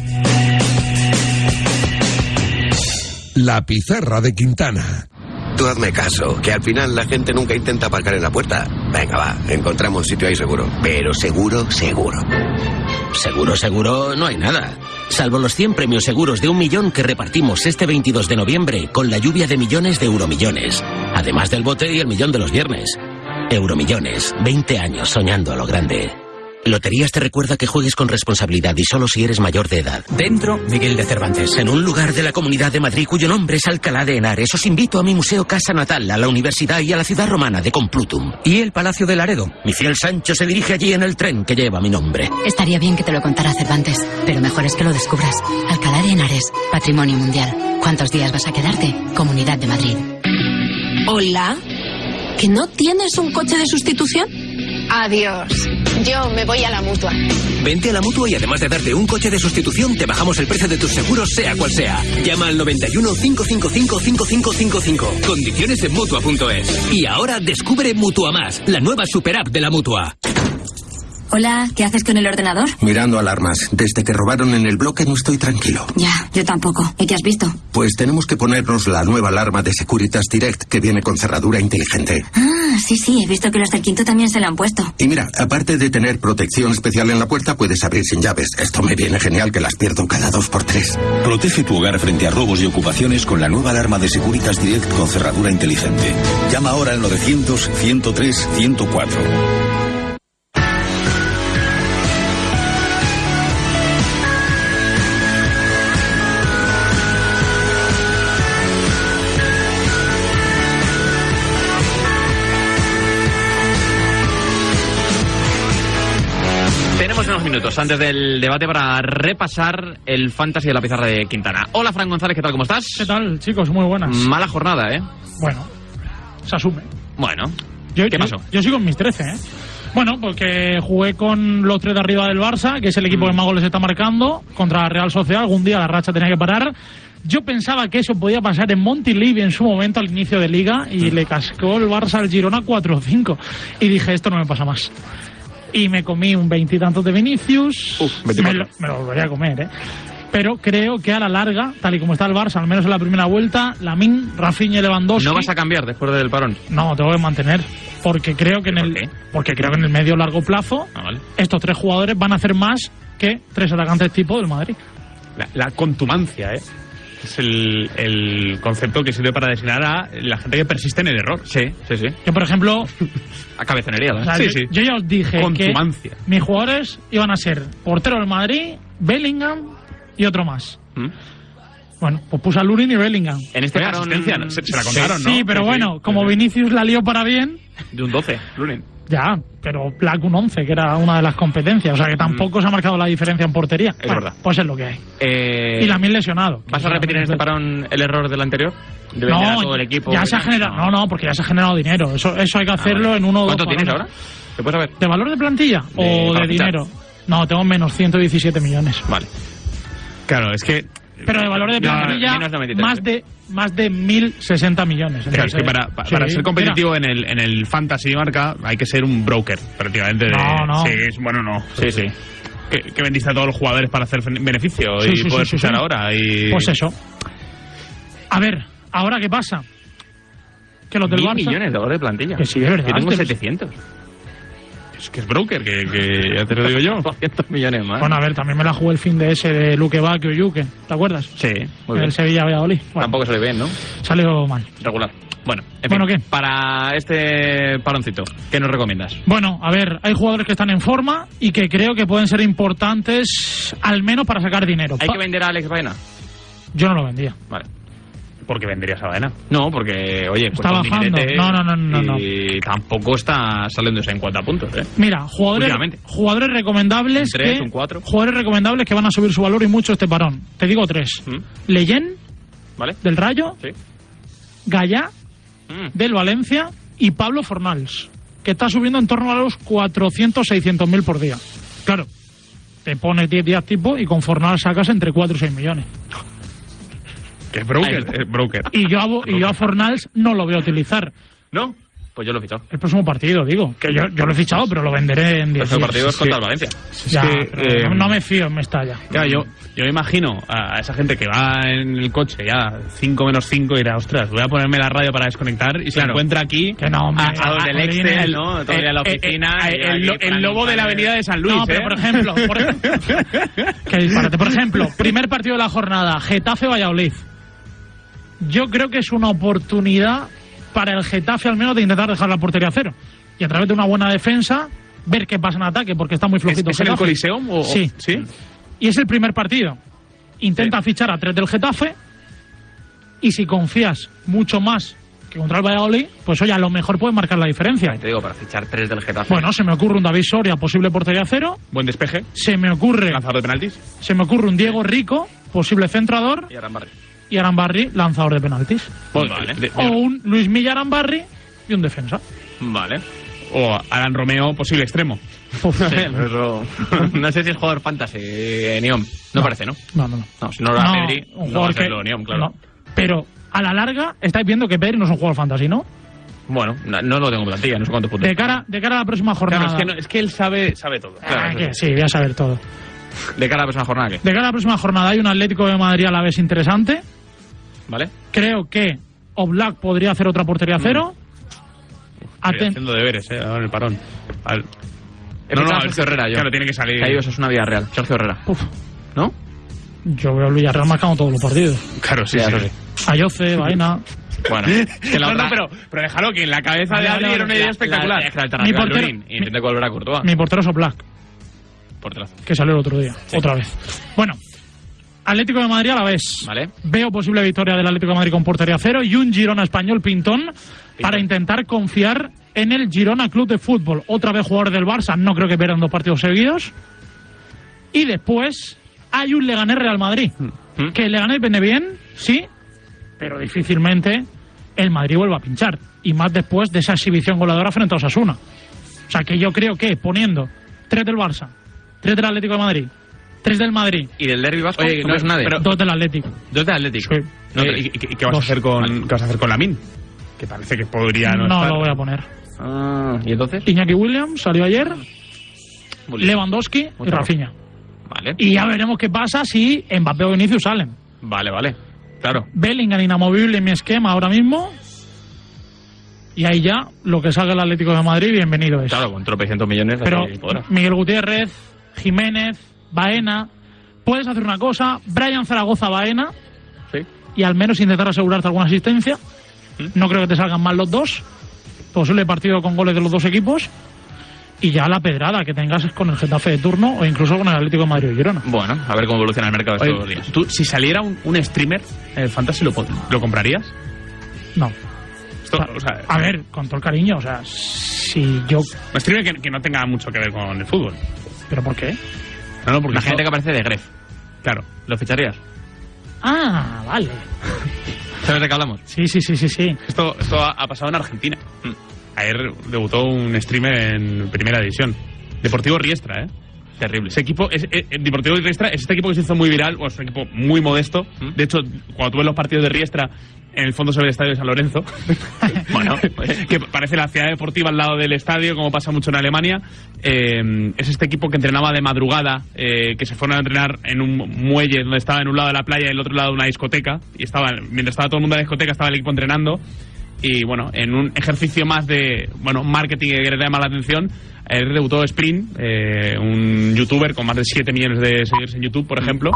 La pizarra de Quintana. Tú hazme caso, que al final la gente nunca intenta aparcar en la puerta. Venga, va, encontramos un sitio ahí seguro. Pero seguro, seguro. Seguro, seguro, no hay nada. Salvo los cien premios seguros de un millón que repartimos este veintidós de noviembre con la lluvia de millones de euromillones. Además del bote y el millón de los viernes. Euromillones, veinte años soñando a lo grande. Loterías te recuerda que juegues con responsabilidad y solo si eres mayor de edad. Dentro, Miguel de Cervantes. En un lugar de la Comunidad de Madrid cuyo nombre es Alcalá de Henares, os invito a mi museo Casa Natal, a la universidad y a la ciudad romana de Complutum. ¿Y el Palacio de Laredo? Mi fiel Sancho se dirige allí en el tren que lleva mi nombre. Estaría bien que te lo contara Cervantes, pero mejor es que lo descubras. Alcalá de Henares, Patrimonio Mundial. ¿Cuántos días vas a quedarte? Comunidad de Madrid. Hola. ¿Que no tienes un coche de sustitución? Adiós. Yo me voy a la Mutua. Vente a la Mutua y además de darte un coche de sustitución, te bajamos el precio de tus seguros, sea cual sea. Llama al noventa y uno, cinco cinco cinco, cinco cinco cinco cinco. Condiciones en Mutua punto es. Y ahora descubre Mutua Más, la nueva super app de la Mutua. Hola, ¿qué haces con el ordenador? Mirando alarmas. Desde que robaron en el bloque no estoy tranquilo. Ya, yo tampoco. ¿Y qué has visto? Pues tenemos que ponernos la nueva alarma de Securitas Direct que viene con cerradura inteligente. Ah, sí, sí, he visto que los del quinto también se la han puesto. Y mira, aparte de tener protección especial en la puerta, puedes abrir sin llaves. Esto me viene genial que las pierdo cada dos por tres. Protege tu hogar frente a robos y ocupaciones con la nueva alarma de Securitas Direct con cerradura inteligente. Llama ahora al novecientos, ciento tres, ciento cuatro. Tenemos unos minutos antes del debate para repasar el fantasy de la pizarra de Quintana. Hola, Fran González, ¿qué tal? ¿Cómo estás? ¿Qué tal, chicos? Muy buenas. Mala jornada, ¿eh? Bueno, se asume. Bueno, Yo, ¿qué yo- pasó? Yo, sigo en mis trece, ¿eh? Bueno, porque jugué con los tres de arriba del Barça, que es el equipo que más goles está marcando, contra la Real Sociedad. Algún día la racha tenía que parar. Yo pensaba que eso podía pasar en Montilivi en su momento al inicio de Liga y le cascó el Barça al Girona cuatro cinco. Y dije, esto no me pasa más. Y me comí un veintitantos de Vinicius. me, lo, me lo volvería a comer, ¿eh? Pero creo que a la larga, tal y como está el Barça, al menos en la primera vuelta, Lamine, Rafinha y Lewandowski... ¿No vas a cambiar después del parón? No, tengo que mantener. Porque creo que en el porque creo que en el medio largo plazo Ah, vale. estos tres jugadores van a hacer más que tres atacantes tipo del Madrid. La, la contumacia, ¿eh? Es el, el concepto que sirve para designar a la gente que persiste en el error. Sí, sí, sí. Que por ejemplo, A cabezonería, ¿no? o sea, Sí, yo, sí. yo ya os dije que Contumacia. mis jugadores iban a ser portero del Madrid, Bellingham y otro más. Bueno, pues puse a Lunin y Bellingham. En este Oye, parón... asistencia, ¿no? se, se la contaron, sí, ¿no? Sí, pero Sí, bueno, sí, como sí. Vinicius la lió para bien, De un doce, Lunin. ya, pero Black un once, que era una de las competencias. O sea que tampoco se ha marcado la diferencia en portería. Es Bueno, verdad. pues es lo que hay. Eh, Y Lamine lesionado. ¿Vas a repetir en este parón el error del anterior? De vender a todo el equipo. ya se ha generado, no, no, porque ya se ha generado dinero. Eso, eso hay que hacerlo en uno o dos. ¿Cuánto tienes parones. ahora? ¿Te puedes saber? ¿De valor de plantilla De- o para de fichar. dinero? No, tengo menos ciento diecisiete millones. Vale. Claro, es que... Pero de valor de No, plantilla, menos noventa y tres, más de más de mil sesenta millones. Claro, es que Entonces, para, pa- sí, para ser mira, competitivo en el, en el fantasy marca hay que ser un broker, prácticamente. De, No, no. Sí, es- bueno, no. Sí, sí. Que, que vendiste a todos los jugadores para hacer beneficio Sí, y sí, poder sí, sí, fichar sí. ahora. Y... Pues eso. A ver, ¿ahora qué pasa? Que los del Mil Barça... millones de valor de plantilla. Que sí, es verdad. Yo tengo Te- setecientos. Es que es broker, que, que ya te lo digo yo. doscientos millones más. Bueno, a ver, también me la jugué el fin de ese de Luque Bacchio y Yuque, ¿te acuerdas? Sí, muy bien. El Sevilla Valladolid. Bueno, Tampoco sale bien, ¿no? salió mal. Regular. Bueno, en Bueno, fin, ¿qué? para este paroncito, ¿qué nos recomiendas? Bueno, a ver, hay jugadores que están en forma y que creo que pueden ser importantes, al menos para sacar dinero. ¿Hay Pa- que vender a Alex Baena? Yo no lo vendía. Vale. Porque venderías a Baena. No, porque, oye, está cuesta un bajando. dinerete No, no, no, no, no. Y tampoco está saliéndose en cuatro puntos, ¿eh? Mira, jugadores, jugadores recomendables Un tres, que un cuatro. jugadores recomendables que van a subir su valor y mucho este parón. Te digo tres. ¿Mm? Leyen, ¿Vale? del Rayo, Sí. Gallá, Mm. del Valencia, y Pablo Fornals, que está subiendo en torno a los cuatrocientos, seiscientos mil por día. Claro, te pones diez días tipo y con Fornals sacas entre cuatro y seis millones. Que es broker, es broker. Y yo, a, y yo a Fornals no lo voy a utilizar. ¿No? Pues yo lo he fichado. El próximo partido, digo. Que yo, yo lo he fichado, pero lo venderé en diez El próximo días. partido es contra el Valencia. Ya, Es que, pero eh, no, no me fío en Mestalla. Claro, yo, yo me imagino a esa gente que va en el coche ya cinco menos cinco y dirá, ostras, voy a ponerme la radio para desconectar y se Claro. encuentra aquí Que no, hombre, a- a- Al del a- Excel, el- ¿no? Todo el día en la eh, oficina. eh, y el, aquí lo- el plan lobo de la infame. avenida de San Luis, No, pero ¿eh? por ejemplo, por ejemplo que disparate. Por ejemplo, primer partido de la jornada, Getafe-Valladolid. Yo creo que es una oportunidad para el Getafe al menos de intentar dejar la portería a cero. Y a través de una buena defensa, ver qué pasa en ataque, porque está muy ¿Es, flojito. es en el Getafe. Coliseum? O, Sí. ¿Sí? Y es el primer partido. Intenta fichar a tres del Getafe y si confías mucho más que contra el Valladolid, pues oye, a lo mejor puede marcar la diferencia. Te digo, para fichar tres del Getafe. Bueno, se me ocurre un David Soria, posible portería cero. Buen despeje. Se me ocurre, Lanzador de penaltis. se me ocurre un Diego Rico, posible centrador. Y Arambarri. Y Arambarri, lanzador de penaltis. Vale. De- de- O un Luis Milla Arambarri y un defensa. Vale. O Alan Romeo, posible extremo. Uf, Sí, pero eso... no sé si es jugador fantasy, eh, Neom. No, No. parece, ¿no? No, no, no. No, si no lo da No, Pedri, un no va a jugador que- serlo Neom, claro. no. Pero a la larga estáis viendo que Pedri no es un jugador fantasy, ¿no? Bueno, no, no lo tengo en plantilla, no sé cuántos puntos. De cara, de cara a la próxima jornada. Claro, es que, no- es que él sabe, sabe todo. Ah, Claro, que eso sí, voy a saber todo. De cara a la próxima jornada, ¿qué? De cara a la próxima jornada hay un Atlético de Madrid a la vez interesante. ¿Vale? Creo que Oblak podría hacer otra portería Mm. cero. Estoy Aten- haciendo deberes, eh, ahora en el parón. Al- He No, no, fichado a es- Sergio Herrera, yo. claro, tiene que salir. Que ahí eso es una vía real. Sergio Herrera. Uf, ¿No? yo veo al Villarreal marcando todos los partidos. Claro, sí, Ya, sí. eso sí. Ayoce, Vaina. Bueno, que la No, otra... no, pero, pero déjalo, que en la cabeza Vale, de Adri vale, era una vale. idea La- espectacular. La, es que la alternativa Mi es portero- Lunin, y intenta volver a Courtois. Mi portero es Oblak, Porterazo. que salió el otro día, otra vez. Bueno, Atlético de Madrid a la vez. Vale. Veo posible victoria del Atlético de Madrid con portería cero y un Girona español pintón, para intentar confiar en el Girona Club de Fútbol. Otra vez jugador del Barça, no creo que pierdan dos partidos seguidos. Y después hay un Leganés Real Madrid. ¿Mm? Que el Leganés viene bien, sí, pero difícilmente el Madrid vuelva a pinchar. Y más después de esa exhibición goleadora frente a Osasuna. O sea que yo creo que poniendo tres del Barça, tres del Atlético de Madrid, tres del Madrid, ¿Y del Derby Vasco? Oye, no es nadie. pero- dos del Atlético. Dos de Atlético. Sí. No, Eh, tres. ¿y, y- y qué vas a Dos. hacer con, Vale. qué vas a hacer con Lamin? Que parece que podría no, No estar. lo voy a poner. Ah, ¿y entonces? Iñaki Williams salió ayer, Muy bien. Lewandowski y Otra Rafinha. Vale. Y ya veremos qué pasa si Mbappé o Vinicius salen. Vale, vale. Claro. Bellingham inamovible en mi esquema ahora mismo. Y ahí ya, lo que salga el Atlético de Madrid, bienvenido es. Claro, con tropecientos millones. Pero así podrás. Miguel Gutiérrez, Jiménez, Baena, puedes hacer una cosa, Brian Zaragoza, Baena, Sí. y al menos intentar asegurarte alguna asistencia. No creo que te salgan mal los dos. Posible partido con goles de los dos equipos. Y ya la pedrada que tengas es con el Getafe de turno o incluso con el Atlético de Madrid o Girona. Bueno, a ver cómo evoluciona el mercado estos Oye, días. tú, si saliera un, un streamer en el Fantasy, ¿lo, pon- ¿lo comprarías? No. Esto, O sea, o sea, a ver, con todo el cariño, o sea, si yo... un streamer que, que no tenga mucho que ver con el fútbol. ¿Pero por qué? No, no, porque La esto- gente que aparece de Gref. Claro. ¿Lo ficharías? Ah, vale. ¿Sabes de qué hablamos? Sí, sí, sí, sí, sí. Esto, esto ha, ha pasado en Argentina. Ayer debutó un streamer en primera división. Deportivo Riestra, ¿eh? Terrible. Ese equipo, es, es- el Deportivo Riestra es este equipo que se hizo muy viral, o es un equipo muy modesto. De hecho, cuando tú ves los partidos de Riestra, en el fondo se ve el estadio de San Lorenzo. Bueno, que parece la ciudad deportiva al lado del estadio, como pasa mucho en Alemania. Eh, es este equipo que entrenaba de madrugada, eh, que se fueron a entrenar en un muelle donde estaba en un lado de la playa y en el otro lado de una discoteca. Y estaba, mientras estaba todo el mundo en la discoteca, estaba el equipo entrenando. Y bueno, en un ejercicio más de bueno marketing que le llama la atención, él debutó Sprint, eh, un youtuber con más de siete millones de seguidores en YouTube, por ejemplo,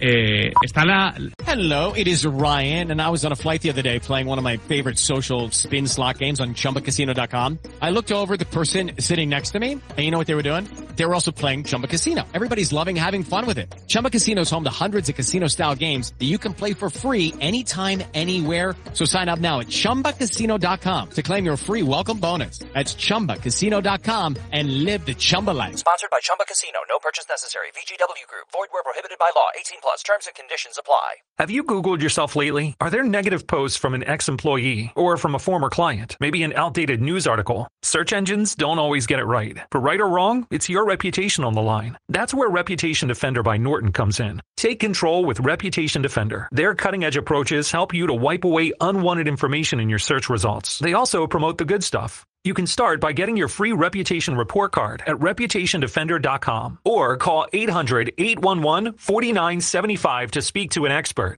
eh, está la... Hello, it is Ryan, and I was on a flight the other day playing one of my favorite social spin slot games on Chumba Casino dot com. I looked over at the person sitting next to me, and you know what they were doing? They were also playing Chumba Casino. Everybody's loving having fun with it. Chumba Casino is home to hundreds of casino-style games that you can play for free anytime, anywhere. So sign up now at Chumba Casino dot com to claim your free welcome bonus. That's Chumba Casino dot com and live the Chumba life. Sponsored by Chumba Casino. No purchase necessary. V G W Group. Void where prohibited by law. eighteen plus. Terms and conditions apply. Have you Googled yourself lately? Are there negative posts from an ex-employee or from a former client? Maybe an outdated news article? Search engines don't always get it right. But right or wrong, it's your reputation on the line. That's where Reputation Defender by Norton comes in. Take control with Reputation Defender. Their cutting-edge approaches help you to wipe away unwanted information in your search results. They also promote the good stuff. You can start by getting your free reputation report card at reputation defender dot com or call eight hundred, eight one one, four nine seven five to speak to an expert.